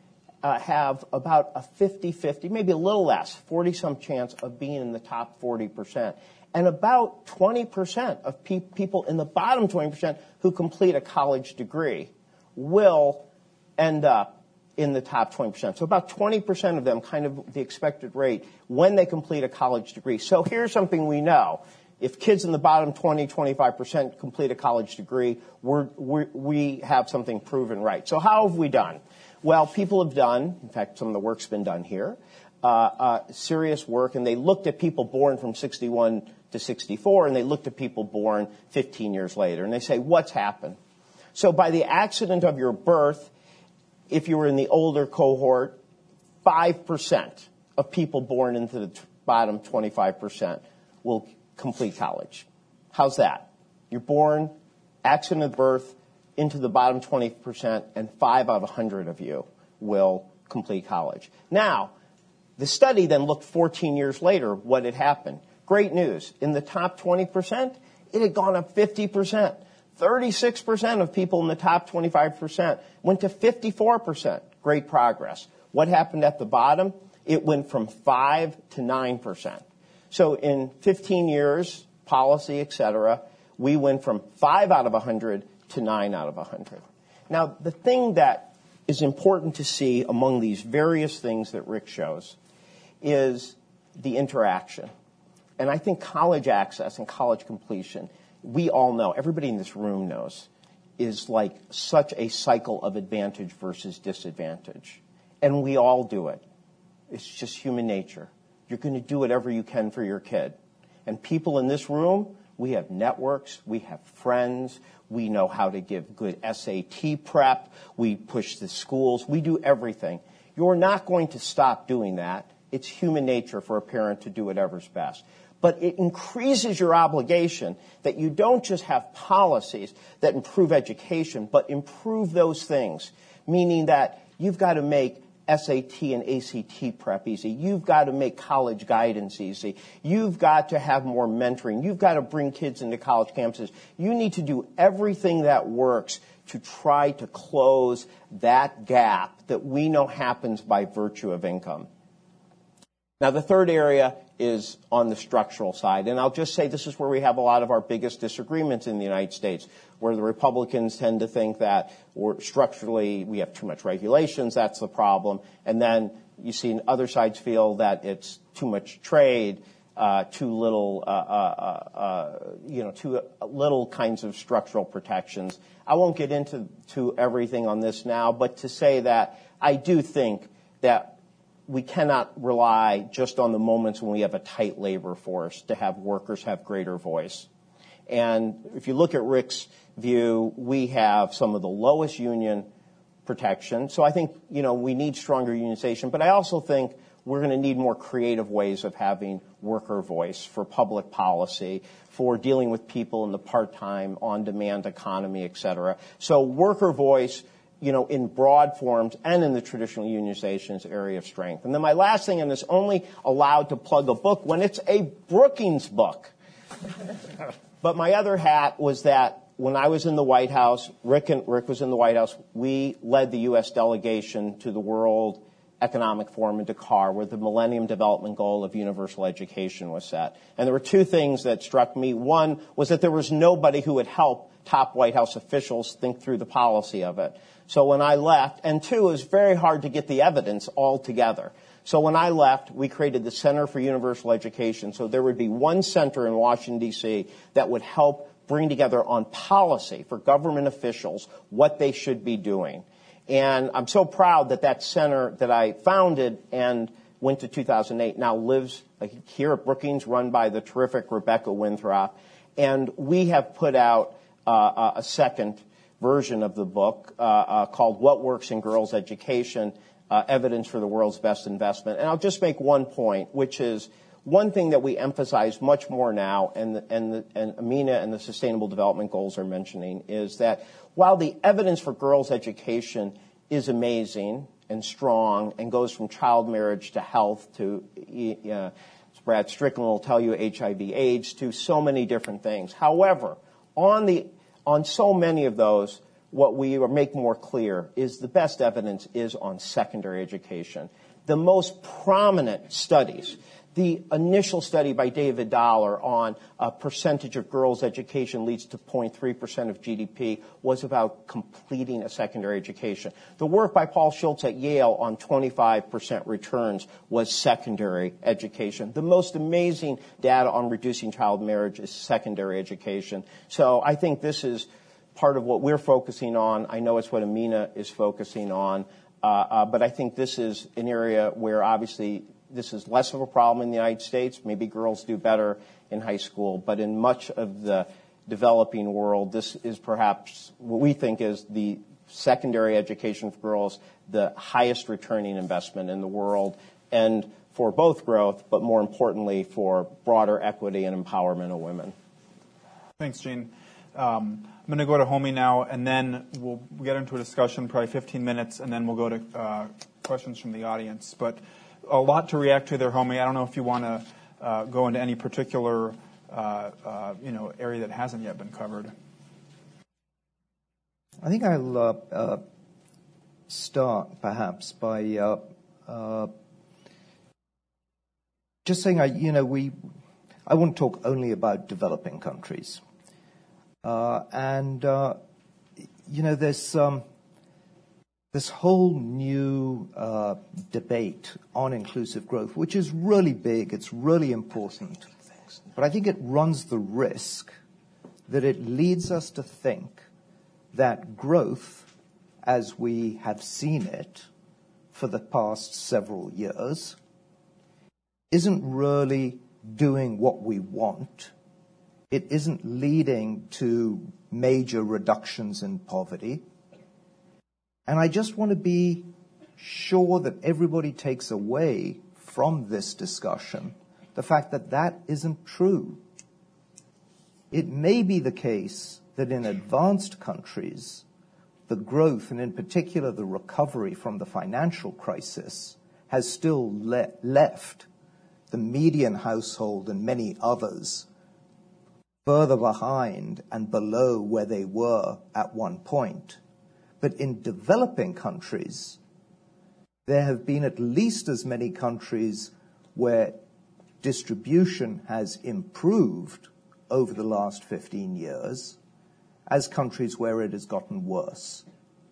uh, have about a fifty-fifty, maybe a little less, forty-some chance of being in the top forty percent. And about twenty percent of pe- people in the bottom twenty percent who complete a college degree will end up in the top twenty percent. So about twenty percent of them, kind of the expected rate, when they complete a college degree. So here's something we know. If kids in the bottom twenty, twenty-five percent complete a college degree, we're, we're, we have something proven right. So how have we done? Well, people have done, in fact, some of the work's been done here, uh, uh, serious work, and they looked at people born from sixty-one to sixty-four, and they looked at people born fifteen years later, and they say, what's happened? So by the accident of your birth, if you were in the older cohort, five percent of people born into the t- bottom twenty-five percent will complete college. How's that? You're born, accident of birth, into the bottom twenty percent, and five out of one hundred of you will complete college. Now, the study then looked fourteen years later what had happened. Great news. In the top twenty percent, it had gone up fifty percent. thirty-six percent of people in the top twenty-five percent went to fifty-four percent. Great progress. What happened at the bottom? It went from five to nine percent. So in fifteen years, policy, et cetera, we went from five out of one hundred to nine out of one hundred. Now, the thing that is important to see among these various things that Rick shows is the interaction. And I think college access and college completion, we all know, everybody in this room knows, is like such a cycle of advantage versus disadvantage. And we all do it. It's just human nature. You're going to do whatever you can for your kid. And people in this room, we have networks, we have friends, we know how to give good S A T prep, we push the schools, we do everything. You're not going to stop doing that. It's human nature for a parent to do whatever's best. But it increases your obligation that you don't just have policies that improve education, but improve those things, meaning that you've got to make S A T and A C T prep easy. You've got to make college guidance easy. You've got to have more mentoring. You've got to bring kids into college campuses. You need to do everything that works to try to close that gap that we know happens by virtue of income. Now, the third area is on the structural side. And I'll just say this is where we have a lot of our biggest disagreements in the United States, where the Republicans tend to think that we're structurally we have too much regulations, that's the problem. And then you see other sides feel that it's too much trade, uh, too little, uh, uh, uh, you know, too little kinds of structural protections. I won't get into to everything on this now, but to say that I do think that we cannot rely just on the moments when we have a tight labor force to have workers have greater voice. And if you look at Rick's view, we have some of the lowest union protection. So I think, you know, we need stronger unionization. But I also think we're going to need more creative ways of having worker voice for public policy, for dealing with people in the part-time, on-demand economy, et cetera. So worker voice, you know, in broad forms and in the traditional unionization's area of strength. And then my last thing, and it's only allowed to plug a book when it's a Brookings book. But my other hat was that when I was in the White House, Rick and Rick was in the White House, we led the U S delegation to the World Economic Forum in Dakar, where the Millennium Development Goal of universal education was set. And there were two things that struck me. One was that there was nobody who would help top White House officials think through the policy of it. So when I left, and two, it was very hard to get the evidence all together. So when I left, we created the Center for Universal Education. So there would be one center in Washington, D C that would help bring together on policy for government officials what they should be doing. And I'm so proud that that center that I founded and went to two thousand eight now lives here at Brookings, run by the terrific Rebecca Winthrop. And we have put out uh, a second version of the book uh, uh, called What Works in Girls' Education, uh, Evidence for the World's Best Investment. And I'll just make one point, which is one thing that we emphasize much more now, and, the, and, the, and Amina and the Sustainable Development Goals are mentioning, is that while the evidence for girls' education is amazing and strong and goes from child marriage to health to, uh, Brad Strickland will tell you, H I V AIDS, to so many different things. However, on the on so many of those, what we make more clear is the best evidence is on secondary education. The most prominent studies, the initial study by David Dollar on a percentage of girls' education leads to zero point three percent of G D P, was about completing a secondary education. The work by Paul Schultz at Yale on twenty-five percent returns was secondary education. The most amazing data on reducing child marriage is secondary education. So I think this is part of what we're focusing on. I know it's what Amina is focusing on. Uh, uh, but I think this is an area where obviously this is less of a problem in the United States. Maybe girls do better in high school, but in much of the developing world, this is perhaps what we think is the secondary education for girls, the highest returning investment in the world, and for both growth, but more importantly for broader equity and empowerment of women. Thanks, Gene. Um, I'm going to go to Homi now, and then we'll get into a discussion, probably fifteen minutes, and then we'll go to uh, questions from the audience. But a lot to react to there, Homi. I don't know if you want to uh, go into any particular uh, uh, you know, area that hasn't yet been covered. I think I'll uh, uh, start perhaps by uh, uh, just saying, I, you know, we. I won't talk only about developing countries. Uh, and, uh, you know, there's um, this whole new uh, debate on inclusive growth, which is really big. It's really important. But I think it runs the risk that it leads us to think that growth, as we have seen it for the past several years, isn't really doing what we want. It isn't leading to major reductions in poverty. And I just want to be sure that everybody takes away from this discussion the fact that that isn't true. It may be the case that in advanced countries, the growth, and in particular the recovery from the financial crisis, has still le- left the median household and many others further behind and below where they were at one point. But in developing countries, there have been at least as many countries where distribution has improved over the last fifteen years as countries where it has gotten worse.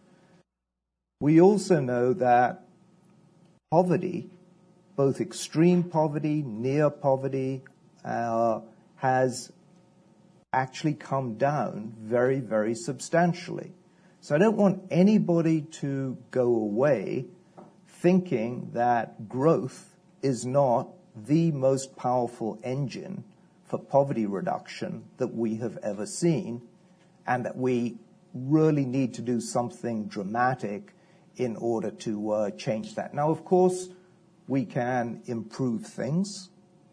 We also know that poverty, both extreme poverty, near poverty, uh, has actually come down very, very substantially. So I don't want anybody to go away thinking that growth is not the most powerful engine for poverty reduction that we have ever seen, and that we really need to do something dramatic in order to uh, change that. Now, of course, we can improve things.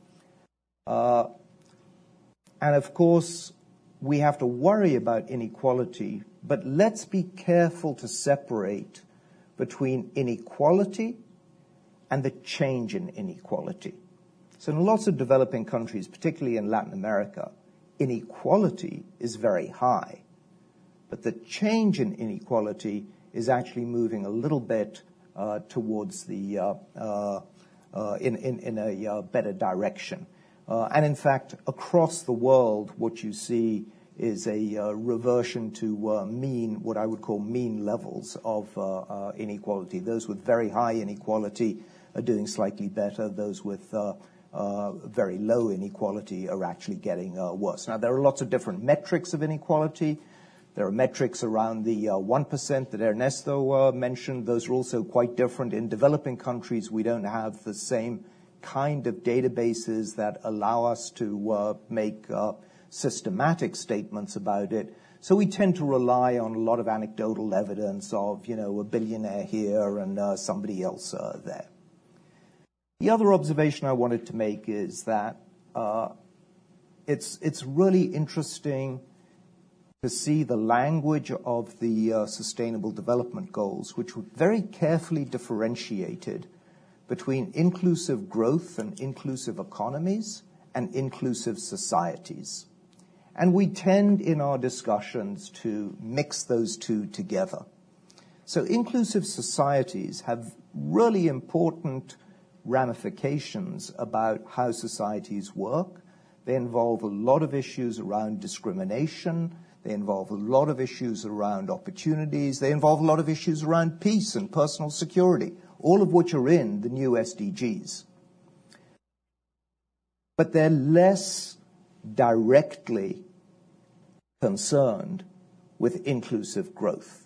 Uh, And of course, we have to worry about inequality, but let's be careful to separate between inequality and the change in inequality. So in lots of developing countries, particularly in Latin America, inequality is very high, but the change in inequality is actually moving a little bit uh, towards the uh, uh, uh, in, in, in a uh, better direction. Uh, and in fact, across the world, what you see is a uh, reversion to uh, mean, what I would call mean levels of uh, uh, inequality. Those with very high inequality are doing slightly better. Those with uh, uh, very low inequality are actually getting uh, worse. Now, there are lots of different metrics of inequality. There are metrics around the uh, one percent that Ernesto uh, mentioned. Those are also quite different. In developing countries, we don't have the same kind of databases that allow us to uh, make uh, systematic statements about it. So we tend to rely on a lot of anecdotal evidence of, you know, a billionaire here and uh, somebody else uh, there. The other observation I wanted to make is that uh, it's it's really interesting to see the language of the uh, Sustainable Development Goals, which were very carefully differentiated between inclusive growth and inclusive economies and inclusive societies. And we tend in our discussions to mix those two together. So inclusive societies have really important ramifications about how societies work. They involve a lot of issues around discrimination. They involve a lot of issues around opportunities. They involve a lot of issues around peace and personal security, all of which are in the new S D Gs. But they're less directly concerned with inclusive growth.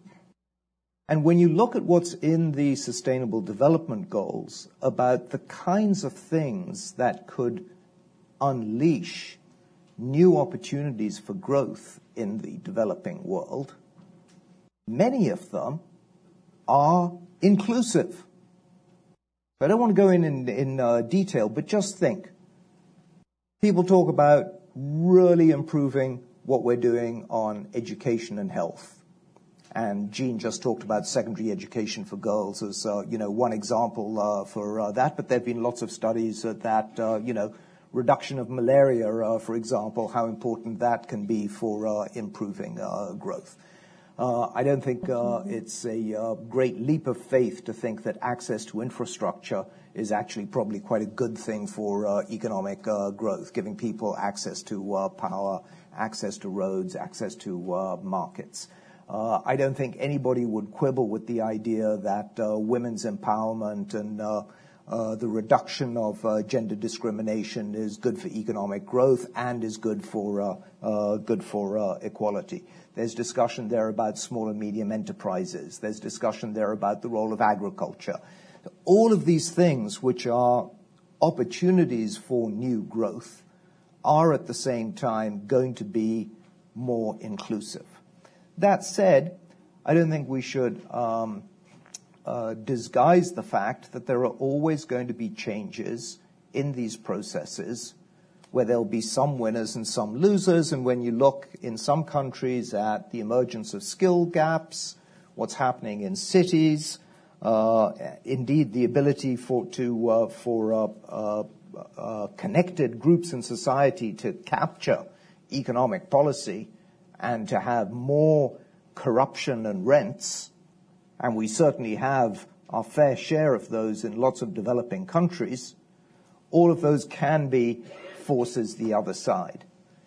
And when you look at what's in the Sustainable Development Goals about the kinds of things that could unleash new opportunities for growth in the developing world, many of them are inclusive. I don't want to go in in, in uh, detail, but just think. People talk about really improving what we're doing on education and health. And Jean just talked about secondary education for girls as, uh, you know, one example uh, for uh, that. But there have been lots of studies at that, uh, you know, reduction of malaria, uh, for example, how important that can be for uh, improving uh, growth. Uh, I don't think uh, it's a uh, great leap of faith to think that access to infrastructure is actually probably quite a good thing for uh, economic uh, growth, giving people access to uh, power, access to roads, access to uh, markets. Uh, I don't think anybody would quibble with the idea that uh, women's empowerment and uh, uh, the reduction of uh, gender discrimination is good for economic growth and is good for uh, uh, good for uh, equality. There's discussion there about small and medium enterprises. There's discussion there about the role of agriculture. All of these things, which are opportunities for new growth, are at the same time going to be more inclusive. That said, I don't think we should um, uh, disguise the fact that there are always going to be changes in these processes where there'll be some winners and some losers. And when you look in some countries at the emergence of skill gaps, what's happening in cities, uh, indeed the ability for to uh, for uh, uh, uh, connected groups in society to capture economic policy and to have more corruption and rents, and we certainly have our fair share of those in lots of developing countries, all of those can be forces the other side.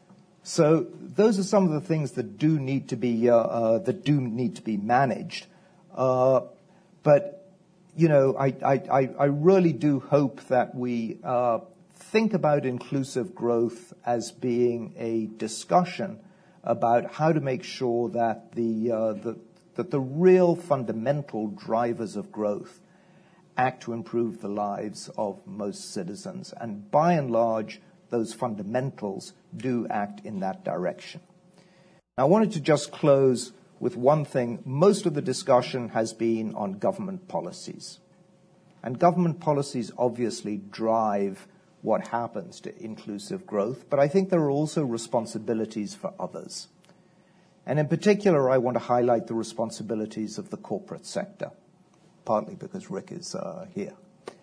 So those are some of the things that do need to be uh, uh, that do need to be managed. Uh, but you know, I, I I really do hope that we uh, think about inclusive growth as being a discussion about how to make sure that the, uh, the that the real fundamental drivers of growth act to improve the lives of most citizens. And by and large, those fundamentals do act in that direction. Now, I wanted to just close with one thing. Most of the discussion has been on government policies. And government policies obviously drive what happens to inclusive growth, but I think there are also responsibilities for others. And in particular, I want to highlight the responsibilities of the corporate sector, partly because Rick is uh, here.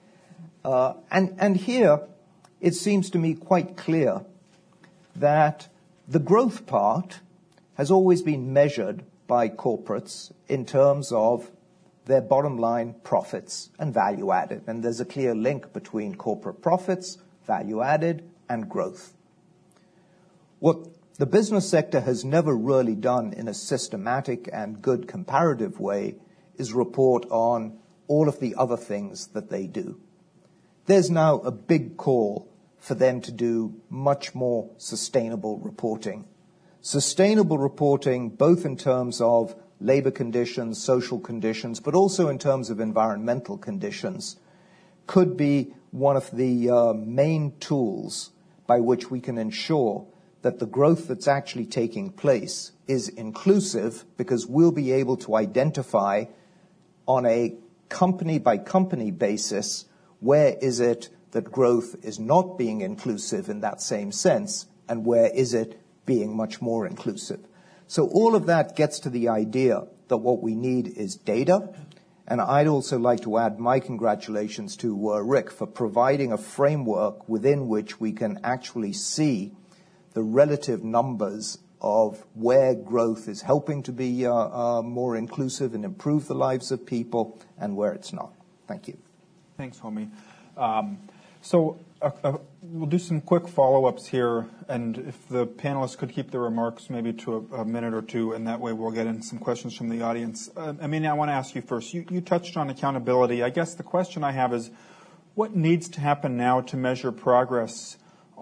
Uh, and, and here, it seems to me quite clear that the growth part has always been measured by corporates in terms of their bottom line profits and value added. And there's a clear link between corporate profits, value added, and growth. What the business sector has never really done in a systematic and good comparative way is report on all of the other things that they do. There's now a big call for them to do much more sustainable reporting. Sustainable reporting, both in terms of labor conditions, social conditions, but also in terms of environmental conditions, could be one of the uh, main tools by which we can ensure that the growth that's actually taking place is inclusive, because we'll be able to identify on a company-by-company basis where is it that growth is not being inclusive in that same sense, and where is it being much more inclusive. So all of that gets to the idea that what we need is data. And I'd also like to add my congratulations to uh, Rick for providing a framework within which we can actually see the relative numbers of where growth is helping to be uh, uh, more inclusive and improve the lives of people and where it's not. Thank you. Thanks, Homi. Um, so uh, uh, we'll do some quick follow-ups here, and if the panelists could keep their remarks maybe to a, a minute or two, and that way we'll get in some questions from the audience. Uh, I mean, I want to ask you first. You, you touched on accountability. I guess the question I have is, what needs to happen now to measure progress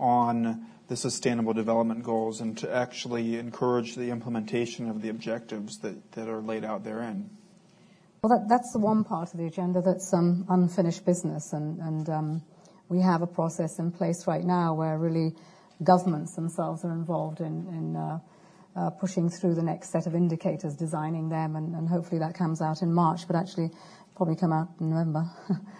on the Sustainable Development Goals and to actually encourage the implementation of the objectives that, that are laid out therein? Well, that, that's the one part of the agenda that's um, unfinished business, and, and um, we have a process in place right now where really governments themselves are involved in, in uh, uh, pushing through the next set of indicators, designing them, and, and hopefully that comes out in March, but actually probably come out in November.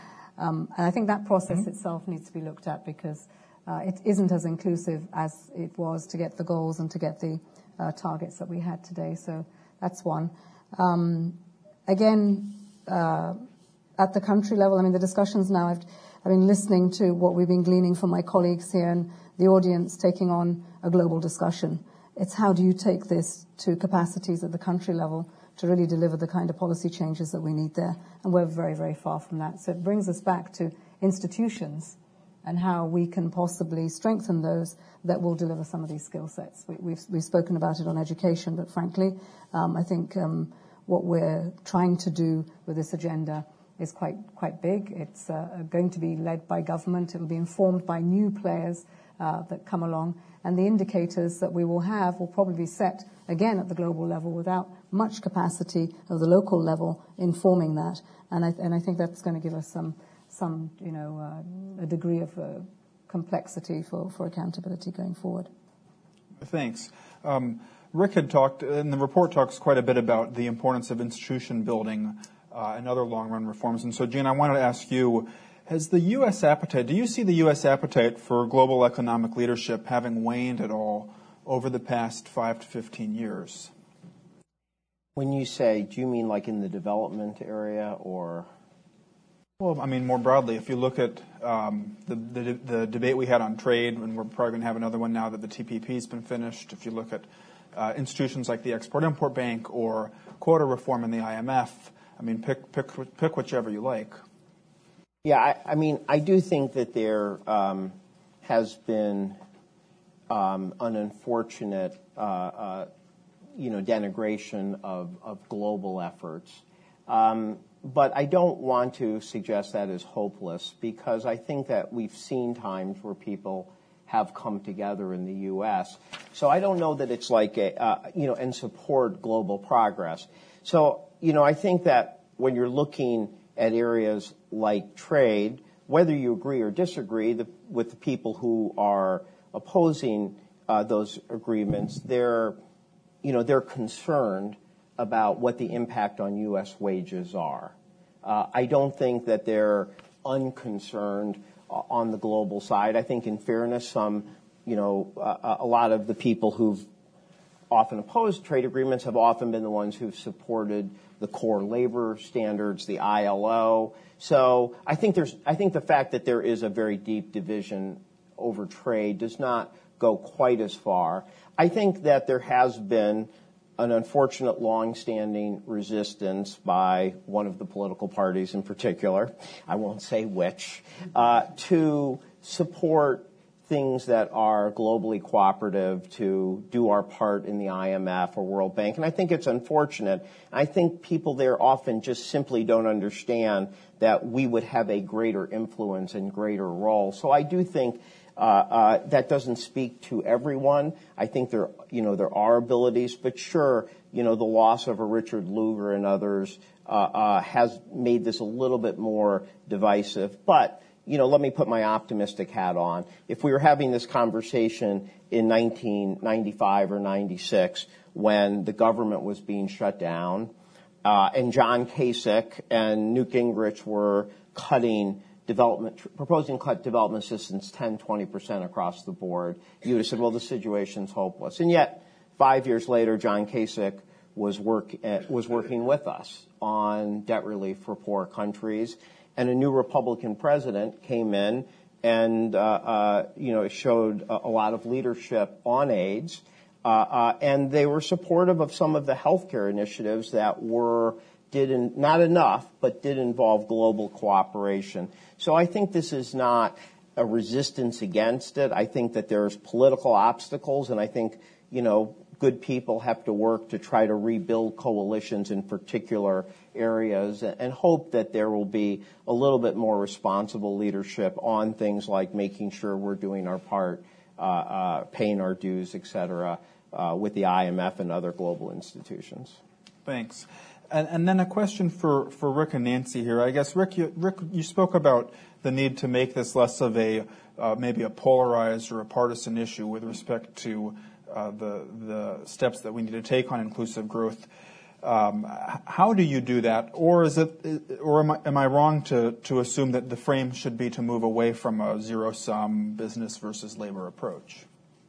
um, and I think that process mm-hmm. itself needs to be looked at because uh, it isn't as inclusive as it was to get the goals and to get the uh, targets that we had today. So that's one. Um, again, uh, at the country level, I mean, the discussions now, I've, I've been listening to what we've been gleaning from my colleagues here and the audience taking on a global discussion. It's how do you take this to capacities at the country level to really deliver the kind of policy changes that we need there. And we're very, very far from that. So it brings us back to institutions and how we can possibly strengthen those that will deliver some of these skill sets. We, we've, we've spoken about it on education, but frankly, um, I think um, what we're trying to do with this agenda is quite quite big. It's uh, going to be led by government. It'll be informed by new players uh, that come along. And the indicators that we will have will probably be set, again, at the global level without much capacity of the local level informing that. And I, and I think that's going to give us some, some you know, uh, a degree of uh, complexity for, for accountability going forward. Thanks. Um, Rick had talked, and the report talks quite a bit about the importance of institution building uh, and other long-run reforms. And so, Jean, I wanted to ask you, has the U S appetite, do you see the U S appetite for global economic leadership having waned at all over the past five to fifteen years? When you say, do you mean like in the development area or? Well, I mean, more broadly, if you look at um, the, the, the debate we had on trade, and we're probably going to have another one now that the T P P has been finished, if you look at uh, institutions like the Export-Import Bank or quota reform in the I M F, I mean, pick, pick, pick whichever you like. Yeah, I, I mean, I do think that there um, has been um, an unfortunate, uh, uh, you know, denigration of, of global efforts. Um, but I don't want to suggest that as hopeless because I think that we've seen times where people have come together in the U S. So I don't know that it's like a, uh, you know, and support global progress. So, you know, I think that when you're looking at areas like trade, whether you agree or disagree the, with the people who are opposing uh, those agreements, they're, you know, they're concerned about what the impact on U S wages are. Uh, I don't think that they're unconcerned uh, on the global side. I think, in fairness, some, you know, uh, a lot of the people who've often opposed trade agreements have often been the ones who've supported the core labor standards, the I L O. So I think there's, I think the fact that there is a very deep division over trade does not go quite as far. I think that there has been an unfortunate long-standing resistance by one of the political parties in particular, I won't say which, uh, to support things that are globally cooperative, to do our part in the I M F or World Bank. And I think it's unfortunate. I think people there often just simply don't understand that we would have a greater influence and greater role. So I do think uh, uh, that doesn't speak to everyone. I think there, you know, there are abilities, but sure, you know, the loss of a Richard Lugar and others uh, uh, has made this a little bit more divisive. But you know, let me put my optimistic hat on. If we were having this conversation in nineteen ninety-five or ninety-six when the government was being shut down uh, and John Kasich and Newt Gingrich were cutting development, proposing to cut development assistance ten, twenty percent across the board, you would have said, well, the situation's hopeless. And yet, five years later, John Kasich was, work, uh, was working with us on debt relief for poor countries. And a new Republican president came in and uh, uh, you know, it showed a, a lot of leadership on AIDS. Uh, uh, and they were supportive of some of the healthcare initiatives that were did in, not enough, but did involve global cooperation. So I think this is not a resistance against it. I think that there's political obstacles, and I think, you know, good people have to work to try to rebuild coalitions in particular areas and, and hope that there will be a little bit more responsible leadership on things like making sure we're doing our part, uh, uh, paying our dues, et cetera, uh, with the I M F and other global institutions. Thanks. And, and then a question for, for Rick and Nancy here. I guess, Rick, you, Rick, you spoke about the need to make this less of a uh, maybe a polarized or a partisan issue with respect to uh, the the steps that we need to take on inclusive growth. Um, how do you do that, or is it, or am I, am I wrong to to assume that the frame should be to move away from a zero sum business versus labor approach?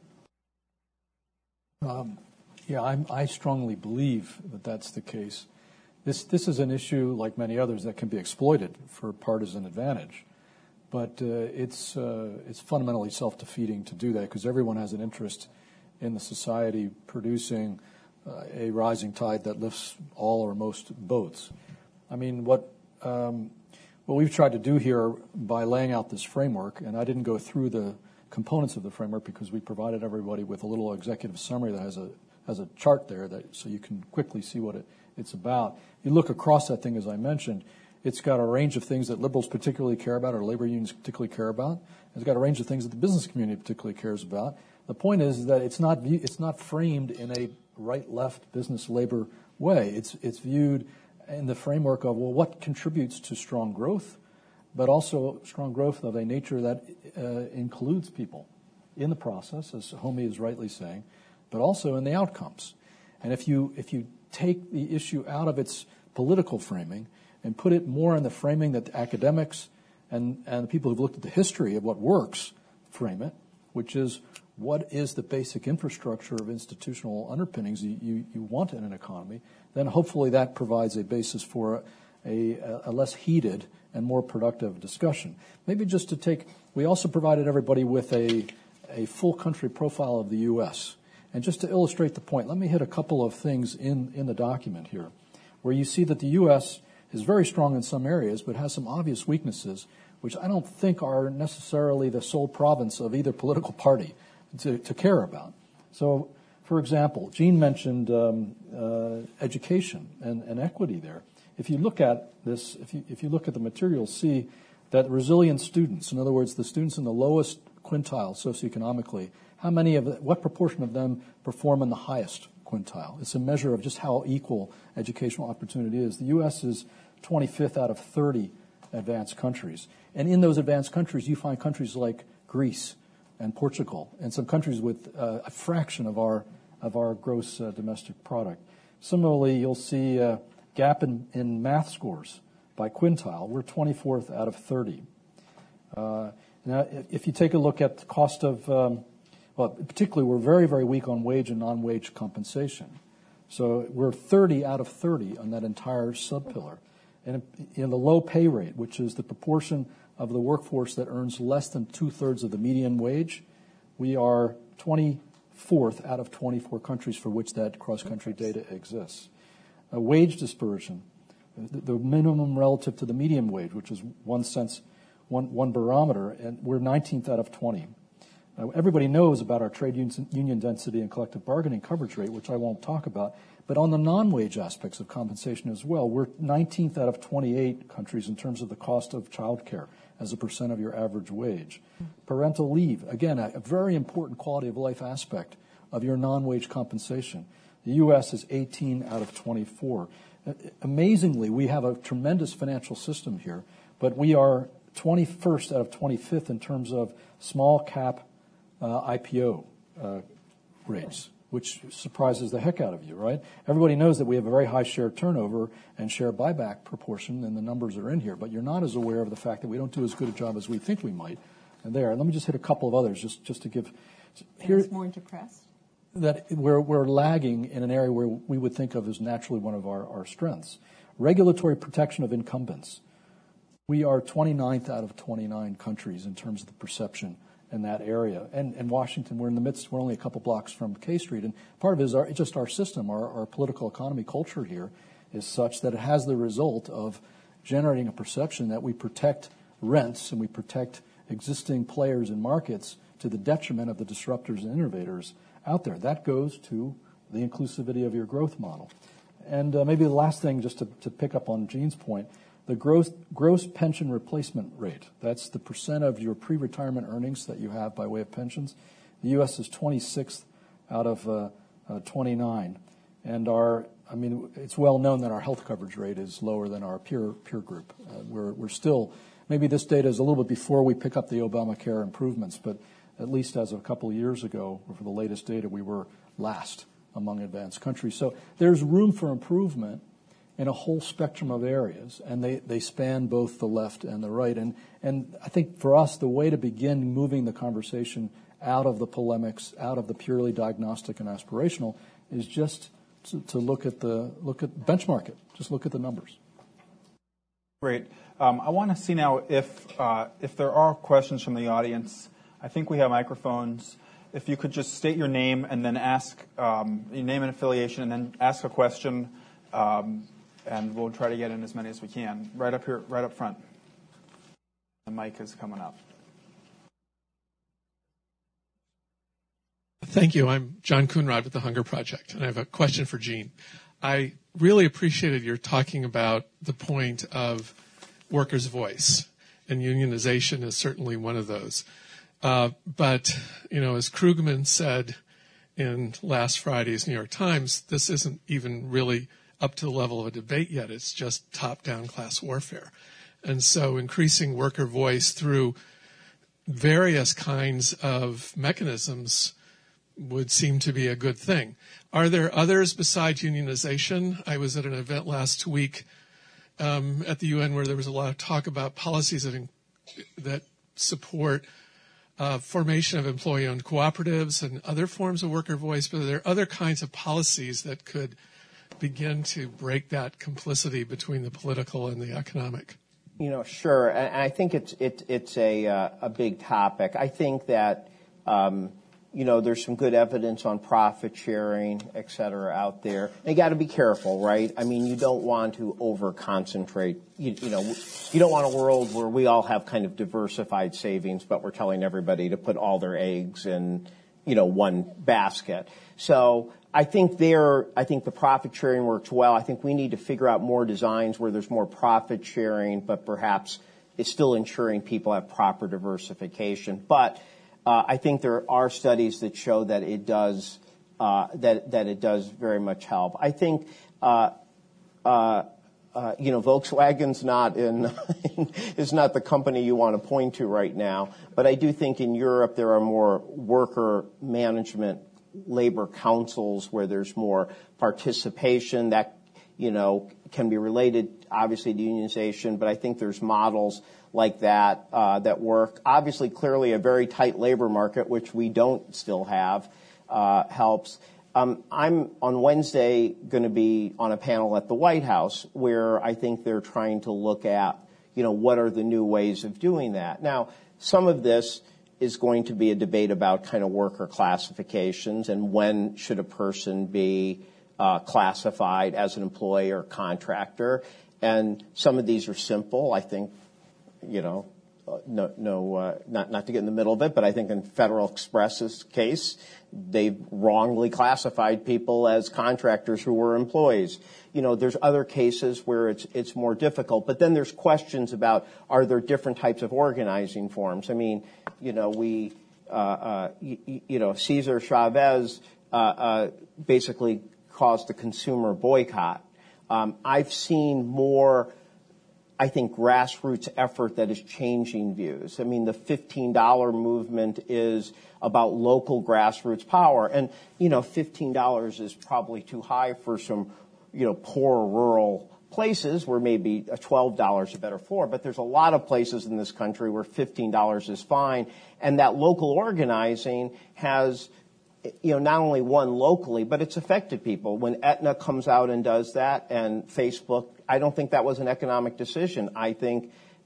Um, yeah, I'm, I strongly believe that that's the case. This this is an issue, like many others, that can be exploited for partisan advantage, but uh, it's uh, it's fundamentally self-defeating to do that because everyone has an interest in the society producing uh, a rising tide that lifts all or most boats. I mean, what um, what we've tried to do here by laying out this framework, and I didn't go through the components of the framework because we provided everybody with a little executive summary that has a has a chart there that so you can quickly see what it, it's about. You look across that thing, as I mentioned, it's got a range of things that liberals particularly care about or labor unions particularly care about. It's got a range of things that the business community particularly cares about. The point is that it's not it's not framed in a right-left business labor way. It's it's viewed in the framework of, well, what contributes to strong growth, but also strong growth of a nature that uh, includes people in the process, as Homi is rightly saying, but also in the outcomes. And if you if you take the issue out of its political framing and put it more in the framing that the academics and, and the people who've looked at the history of what works frame it, which is what is the basic infrastructure of institutional underpinnings you, you, you want in an economy, then hopefully that provides a basis for a, a, a less heated and more productive discussion. Maybe just to take, we also provided everybody with a, a full country profile of the U S. And just to illustrate the point, let me hit a couple of things in, in the document here, where you see that the U S is very strong in some areas, but has some obvious weaknesses, which I don't think are necessarily the sole province of either political party to, to care about. So, for example, Jean mentioned um, uh, education and, and equity there. If you look at this, if you, if you look at the materials, see that resilient students, in other words, the students in the lowest quintile socioeconomically, how many of the, what proportion of them perform in the highest quintile? It's a measure of just how equal educational opportunity is. The U S is twenty-fifth out of thirty advanced countries. And in those advanced countries, you find countries like Greece and Portugal, and some countries with uh, a fraction of our of our gross uh, domestic product. Similarly, you'll see a gap in, in math scores by quintile. We're twenty-fourth out of thirty. Uh, now, if you take a look at the cost of, um, well, particularly we're very, very weak on wage and non-wage compensation. So we're thirty out of thirty on that entire subpillar. And in the low pay rate, which is the proportion of the workforce that earns less than two-thirds of the median wage, we are twenty-fourth out of twenty-four countries for which that cross-country data exists. A wage dispersion, the, the minimum relative to the median wage, which is one sense, one, one barometer, and we're nineteenth out of twenty. Uh, everybody knows about our trade union, union density and collective bargaining coverage rate, which I won't talk about. But on the non-wage aspects of compensation as well, we're nineteenth out of twenty-eight countries in terms of the cost of child care as a percent of your average wage. Parental leave, again, a, a very important quality of life aspect of your non-wage compensation. The U S is eighteen out of twenty-four. Uh, amazingly, we have a tremendous financial system here, but we are twenty-first out of twenty-fifth in terms of small cap uh, I P O uh, rates, which surprises the heck out of you, right? Everybody knows that we have a very high share turnover and share buyback proportion, and the numbers are in here, but you're not as aware of the fact that we don't do as good a job as we think we might. And there, and let me just hit a couple of others, just, just to give. Here, more depressed. That we're, we're lagging in an area where we would think of as naturally one of our, our strengths. Regulatory protection of incumbents. We are twenty-ninth out of twenty-nine countries in terms of the perception in that area. And, and Washington, we're in the midst, we're only a couple blocks from K Street. And part of it is our, just our system, our, our political economy culture here is such that it has the result of generating a perception that we protect rents and we protect existing players in markets to the detriment of the disruptors and innovators out there. That goes to the inclusivity of your growth model. And uh, maybe the last thing, just to, to pick up on Gene's point, the gross, gross pension replacement rate. That's the percent of your pre-retirement earnings that you have by way of pensions. The U S is twenty-sixth out of uh, uh, twenty-nine. And our, I mean, it's well known that our health coverage rate is lower than our peer peer group. Uh, we're, we're still, maybe this data is a little bit before we pick up the Obamacare improvements, but at least as of a couple of years ago, or for the latest data, we were last among advanced countries. So there's room for improvement in a whole spectrum of areas, and they, they span both the left and the right. And, and I think for us, the way to begin moving the conversation out of the polemics, out of the purely diagnostic and aspirational, is just to, to look at the look at benchmark it. Just look at the numbers. Great. Um, I want to see now if uh, if there are questions from the audience. I think we have microphones. If you could just state your name and then ask um, your name and affiliation, and then ask a question. Um, And we'll try to get in as many as we can. Right up here, right up front. The mic is coming up. Thank you. I'm John Coonrod with the Hunger Project, and I have a question for Gene. I really appreciated your talking about the point of workers' voice, and unionization is certainly one of those. Uh, but, you know, as Krugman said in last Friday's New York Times, this isn't even really up to the level of a debate yet. It's just top-down class warfare. And so increasing worker voice through various kinds of mechanisms would seem to be a good thing. Are there others besides unionization? I was at an event last week um, at the U N where there was a lot of talk about policies that, that support uh, formation of employee-owned cooperatives and other forms of worker voice, but are there other kinds of policies that could begin to break that complicity between the political and the economic? You know, sure. And I think it's it, it's a uh, a big topic. I think that um, you know there's some good evidence on profit sharing, et cetera, out there. And you got to be careful, right? I mean, you don't want to over concentrate. You, you know, you don't want a world where we all have kind of diversified savings, but we're telling everybody to put all their eggs in, you know, one basket. So I think there, I think the profit sharing works well. I think we need to figure out more designs where there's more profit sharing, but perhaps it's still ensuring people have proper diversification. But uh, I think there are studies that show that it does uh, that that it does very much help. I think uh, uh, uh, you know Volkswagen's not in is not the company you want to point to right now. But I do think in Europe there are more worker management labor councils where there's more participation that, you know, can be related obviously to unionization, but I think there's models like that uh, that work. Obviously, clearly a very tight labor market, which we don't still have, uh, helps. Um, I'm on Wednesday going to be on a panel at the White House where I think they're trying to look at, you know, what are the new ways of doing that. Now, some of this is going to be a debate about kind of worker classifications and when should a person be uh, classified as an employee or contractor. And some of these are simple. I think, you know, uh, no, no uh, not, not to get in the middle of it, but I think in Federal Express's case, they've wrongly classified people as contractors who were employees. You know, there's other cases where it's it's more difficult. But then there's questions about, are there different types of organizing forms? I mean, you know, we, uh, uh, you, you know, Cesar Chavez uh, uh, basically caused a consumer boycott. Um, I've seen more, I think, grassroots effort that is changing views. I mean, the fifteen dollar movement is about local grassroots power. And, you know, fifteen dollars is probably too high for some, you know, poor rural places where maybe a twelve dollars is a better floor. But there's a lot of places in this country where fifteen dollars is fine. And that local organizing has, you know, not only won locally, but it's affected people. When Aetna comes out and does that, and Facebook, I don't think that was an economic decision. I think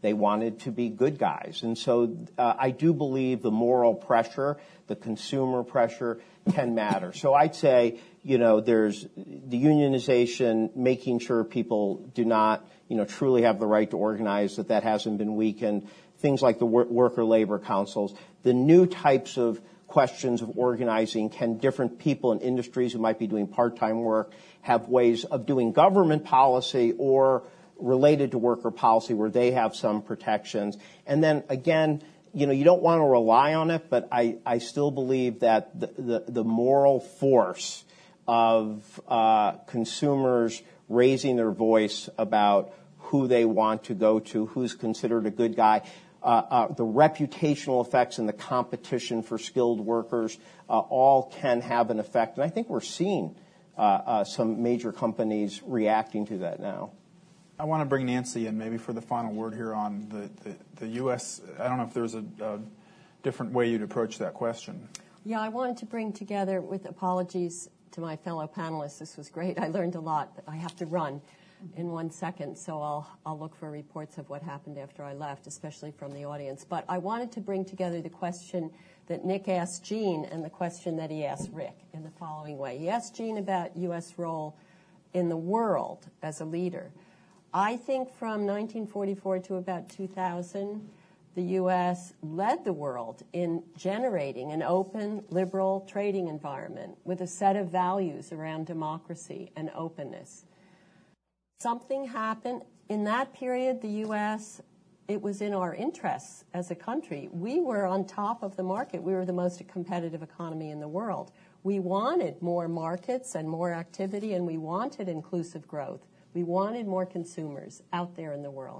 They wanted to be good guys. And so uh, I do believe the moral pressure, the consumer pressure can matter. So I'd say, you know, there's the unionization, making sure people do not, you know, truly have the right to organize, that that hasn't been weakened. Things like the wor- worker labor councils, the new types of questions of organizing. Can different people in industries who might be doing part-time work have ways of doing government policy or related to worker policy where they have some protections? And then again, you know, you don't want to rely on it, but I, I still believe that the, the, the moral force of uh, consumers raising their voice about who they want to go to, who's considered a good guy, uh, uh, the reputational effects and the competition for skilled workers, uh, all can have an effect. And I think we're seeing uh, uh, some major companies reacting to that now. I want to bring Nancy in maybe for the final word here on the, the, the U S. I don't know if there's a, a different way you'd approach that question. Yeah, I wanted to bring together, with apologies to my fellow panelists, this was great. I learned a lot. I have to run in one second, so I'll, I'll look for reports of what happened after I left, especially from the audience. But I wanted to bring together the question that Nick asked Jean and the question that he asked Rick in the following way. He asked Jean about U S role in the world as a leader. I think from nineteen forty-four to about two thousand, the U S led the world in generating an open, liberal trading environment with a set of values around democracy and openness. Something happened in that period. The U S, it was in our interests as a country. We were on top of the market. We were the most competitive economy in the world. We wanted more markets and more activity, and we wanted inclusive growth. We wanted more consumers out there in the world.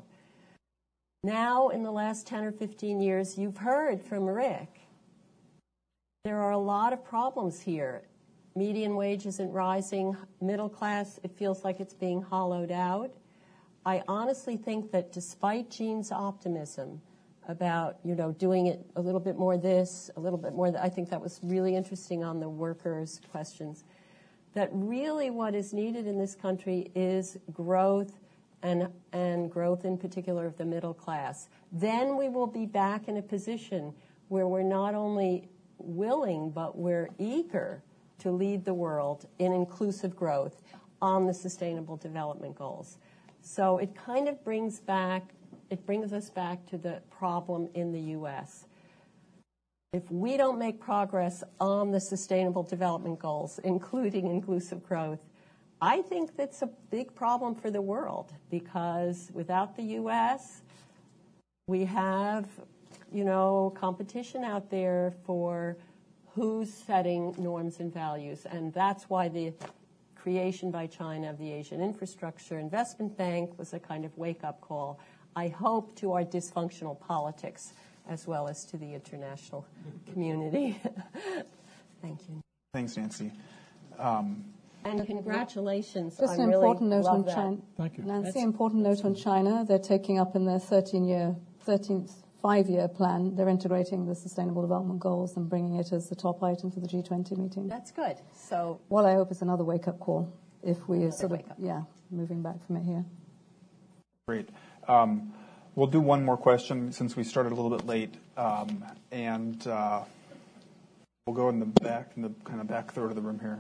Now, in the last ten or fifteen years, you've heard from Rick, there are a lot of problems here. Median wage isn't rising. Middle class, it feels like it's being hollowed out. I honestly think that despite Jean's optimism about, you know, doing it a little bit more this, a little bit more that, I think that was really interesting on the workers' questions, that really what is needed in this country is growth, and and growth in particular of the middle class. Then we will be back in a position where we're not only willing, but we're eager to lead the world in inclusive growth on the Sustainable Development Goals. So it kind of brings back, it brings us back to the problem in the U S. If we don't make progress on the Sustainable Development Goals, including inclusive growth, I think that's a big problem for the world, because without the U S, we have, you know, competition out there for who's setting norms and values. And that's why the creation by China of the Asian Infrastructure Investment Bank was a kind of wake-up call, I hope, to our dysfunctional politics as well as to the international community. Thank you. Thanks, Nancy. Um, and congratulations. Just I an really important note on that. China. Thank you. Nancy, That's, important note on China. They're taking up in their thirteen-year, thirteenth five-year plan, they're integrating the Sustainable Development Goals and bringing it as the top item for the G twenty meeting. That's good. So, what I hope is another wake-up call if we are sort of, wake-up. yeah, moving back from it here. Great. Um, we'll do one more question since we started a little bit late, um, and uh, we'll go in the back, in the kind of back third of the room here.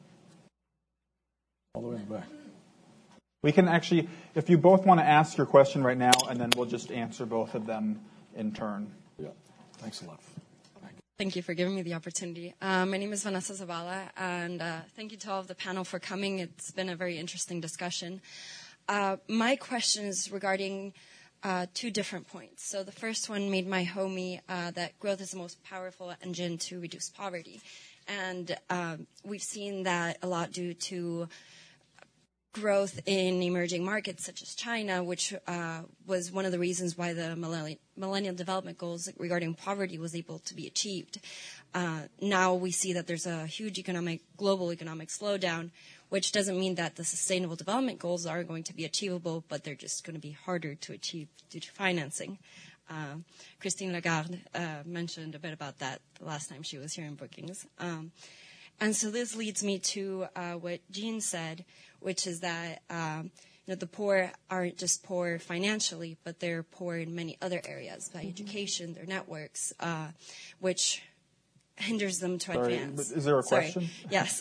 All the way in the back. We can actually, if you both want to ask your question right now, and then we'll just answer both of them in turn. Yeah. Thanks a lot. Thank you, thank you for giving me the opportunity. Uh, my name is Vanessa Zavala, and uh, thank you to all of the panel for coming. It's been a very interesting discussion. Uh, my question is regarding uh, two different points. So the first one made my homie uh, that growth is the most powerful engine to reduce poverty. And uh, we've seen that a lot due to growth in emerging markets such as China, which uh, was one of the reasons why the millennial, millennial development goals regarding poverty was able to be achieved. Uh, now we see that there's a huge economic, global economic slowdown, which doesn't mean that the sustainable development goals are going to be achievable, but they're just going to be harder to achieve due to financing. Uh, Christine Lagarde uh, mentioned a bit about that the last time she was here in Brookings. Um, and so this leads me to uh, what Jean said, which is that um, you know, the poor aren't just poor financially, but they're poor in many other areas, by mm-hmm. education, their networks, uh, which hinders them to Sorry, advance. Is there a Sorry. question? Yes.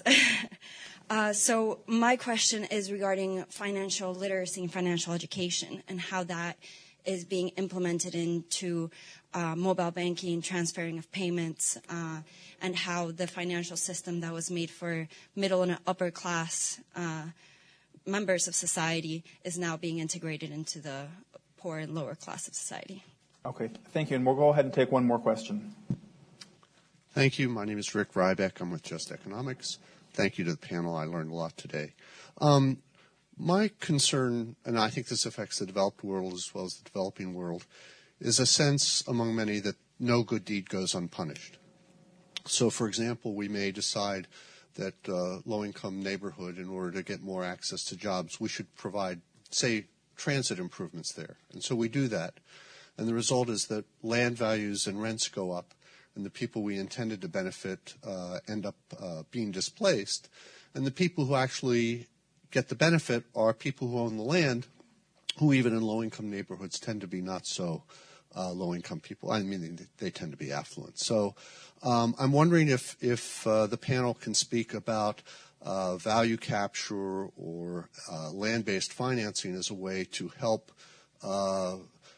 uh, so my question is regarding financial literacy and financial education and how that is being implemented into uh, mobile banking, transferring of payments, uh, and how the financial system that was made for middle and upper class uh, members of society is now being integrated into the poor and lower class of society. Okay, thank you. And we'll go ahead and take one more question. Thank you. My name is Rick Rybeck. I'm with Just Economics. Thank you to the panel. I learned a lot today. Um, my concern, and I think this affects the developed world as well as the developing world, is a sense among many that no good deed goes unpunished. So, for example, we may decide that uh, low-income neighborhood, in order to get more access to jobs, we should provide, say, transit improvements there. And so we do that. And the result is that land values and rents go up, and the people we intended to benefit uh, end up uh, being displaced. And the people who actually get the benefit are people who own the land, who even in low-income neighborhoods tend to be not so uh, low-income people. I mean, they, they tend to be affluent. So um, I'm wondering if, if uh, the panel can speak about uh, value capture or uh, land-based financing as a way to help uh,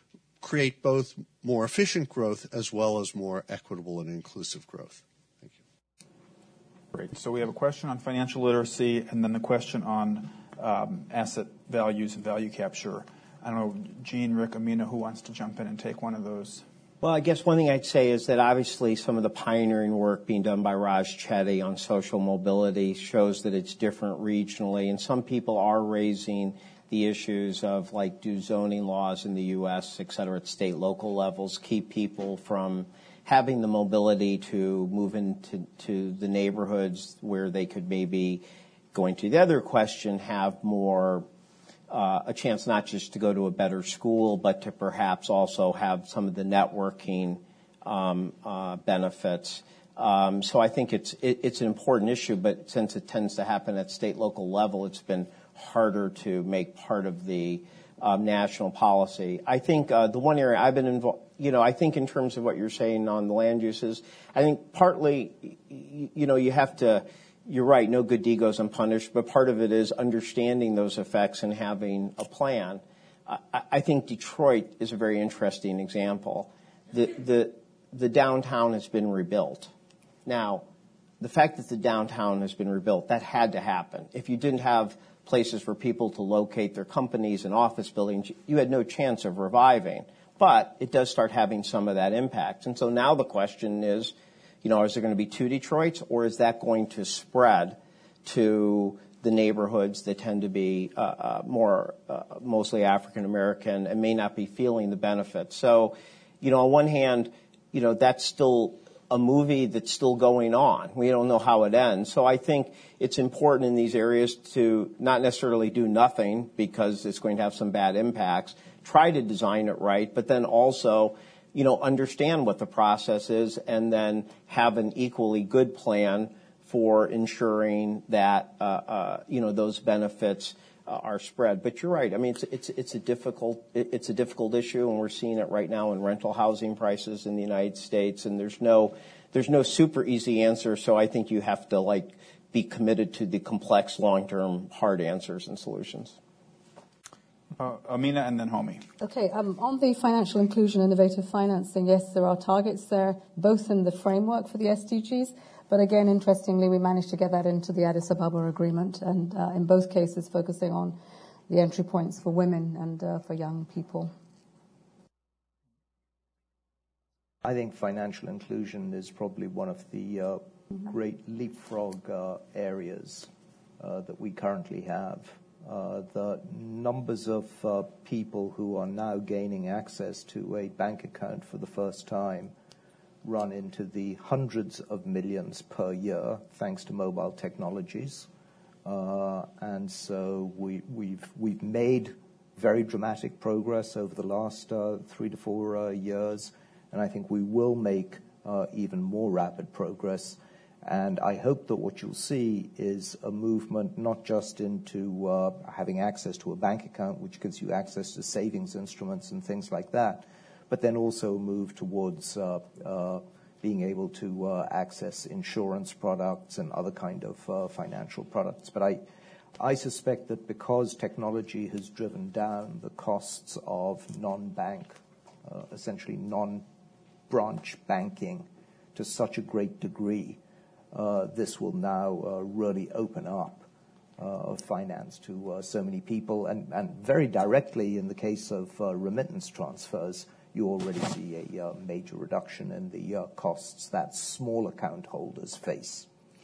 create both more efficient growth as well as more equitable and inclusive growth. Thank you. Great. So we have a question on financial literacy and then the question on um, asset values and value capture. I don't know, Gene, Rick, Amina, who wants to jump in and take one of those? Well, I guess one thing I'd say is that obviously some of the pioneering work being done by Raj Chetty on social mobility shows that it's different regionally, and some people are raising the issues of, like, do zoning laws in the U S, et cetera, at state, local levels, keep people from having the mobility to move into to the neighborhoods where they could maybe, going to the other question, have more uh, a chance not just to go to a better school, but to perhaps also have some of the networking um, uh, benefits. Um, so I think it's it, it's an important issue, but since it tends to happen at state, local level, it's been harder to make part of the um, national policy. I think uh, the one area I've been involved, you know, I think in terms of what you're saying on the land uses, I think partly, you know, you have to, you're right, no good deed goes unpunished, but part of it is understanding those effects and having a plan. I, I think Detroit is a very interesting example. The, the, the downtown has been rebuilt. Now, the fact that the downtown has been rebuilt, that had to happen. If you didn't have places for people to locate their companies and office buildings, you had no chance of reviving. But it does start having some of that impact. And so now the question is, you know, is there going to be two Detroits, or is that going to spread to the neighborhoods that tend to be uh, uh, more uh, mostly African American and may not be feeling the benefits? So, you know, on one hand, you know, that's still a movie that's still going on. We don't know how it ends. So I think it's important in these areas to not necessarily do nothing because it's going to have some bad impacts. Try to design it right, but then also, you know, understand what the process is and then have an equally good plan for ensuring that, uh, uh, you know, those benefits uh, are spread. But you're right. I mean, it's, it's, it's a difficult, it's a difficult issue, and we're seeing it right now in rental housing prices in the United States. And there's no, there's no super easy answer. So I think you have to, like, be committed to the complex, long-term, hard answers and solutions. Uh, Amina and then Homi. Okay, um, on the financial inclusion, innovative financing, yes, there are targets there, both in the framework for the S D Gs, but again, interestingly, we managed to get that into the Addis Ababa Agreement, and uh, in both cases focusing on the entry points for women and uh, for young people. I think financial inclusion is probably one of the uh, mm-hmm. great leapfrog uh, areas uh, that we currently have. Uh, the numbers of uh, people who are now gaining access to a bank account for the first time run into the hundreds of millions per year, thanks to mobile technologies. Uh, and so we, we've we've made very dramatic progress over the last uh, three to four uh, years, and I think we will make uh, even more rapid progress. And I hope that what you'll see is a movement not just into uh, having access to a bank account, which gives you access to savings instruments and things like that, but then also a move towards uh, uh, being able to uh, access insurance products and other kind of uh, financial products. But I, I suspect that because technology has driven down the costs of non-bank, uh, essentially non-branch banking to such a great degree, uh, this will now uh, really open up uh, finance to uh, so many people. And, and very directly, in the case of uh, remittance transfers, you already see a uh, major reduction in the uh, costs that small account holders face.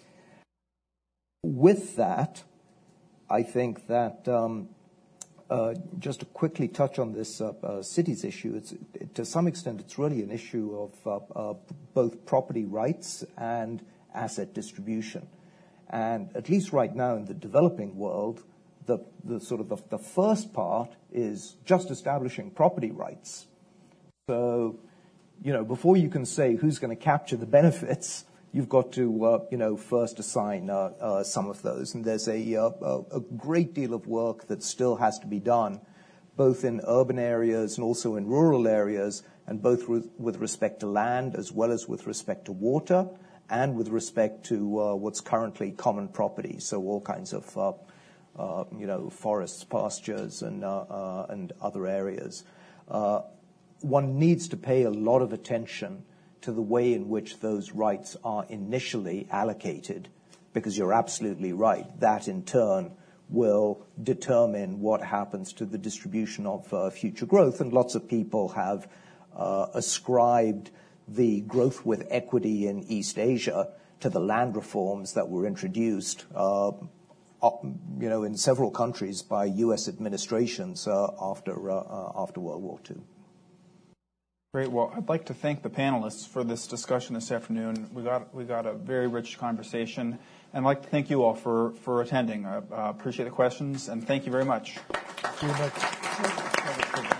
With that, I think that um, uh, just to quickly touch on this uh, uh, cities issue, it's, it, to some extent it's really an issue of uh, uh, both property rights and asset distribution. And at least right now in the developing world, the, the sort of the, the first part is just establishing property rights. So, you know, before you can say who's going to capture the benefits, you've got to, uh, you know, first assign uh, uh, some of those. And there's a, uh, a great deal of work that still has to be done, both in urban areas and also in rural areas, and both with, with respect to land as well as with respect to water and with respect to uh, what's currently common property. So all kinds of, uh, uh, you know, forests, pastures, and, uh, uh, and other areas. Uh, One needs to pay a lot of attention to the way in which those rights are initially allocated, because you're absolutely right. That, in turn, will determine what happens to the distribution of uh, future growth. And lots of people have uh, ascribed the growth with equity in East Asia to the land reforms that were introduced uh, you know, in several countries by U S administrations uh, after, uh, uh, after World War Two. Great. Well, I'd like to thank the panelists for this discussion this afternoon. We got we got a very rich conversation, and I'd like to thank you all for, for attending. I uh, appreciate the questions, and thank you very much. Thank you very much.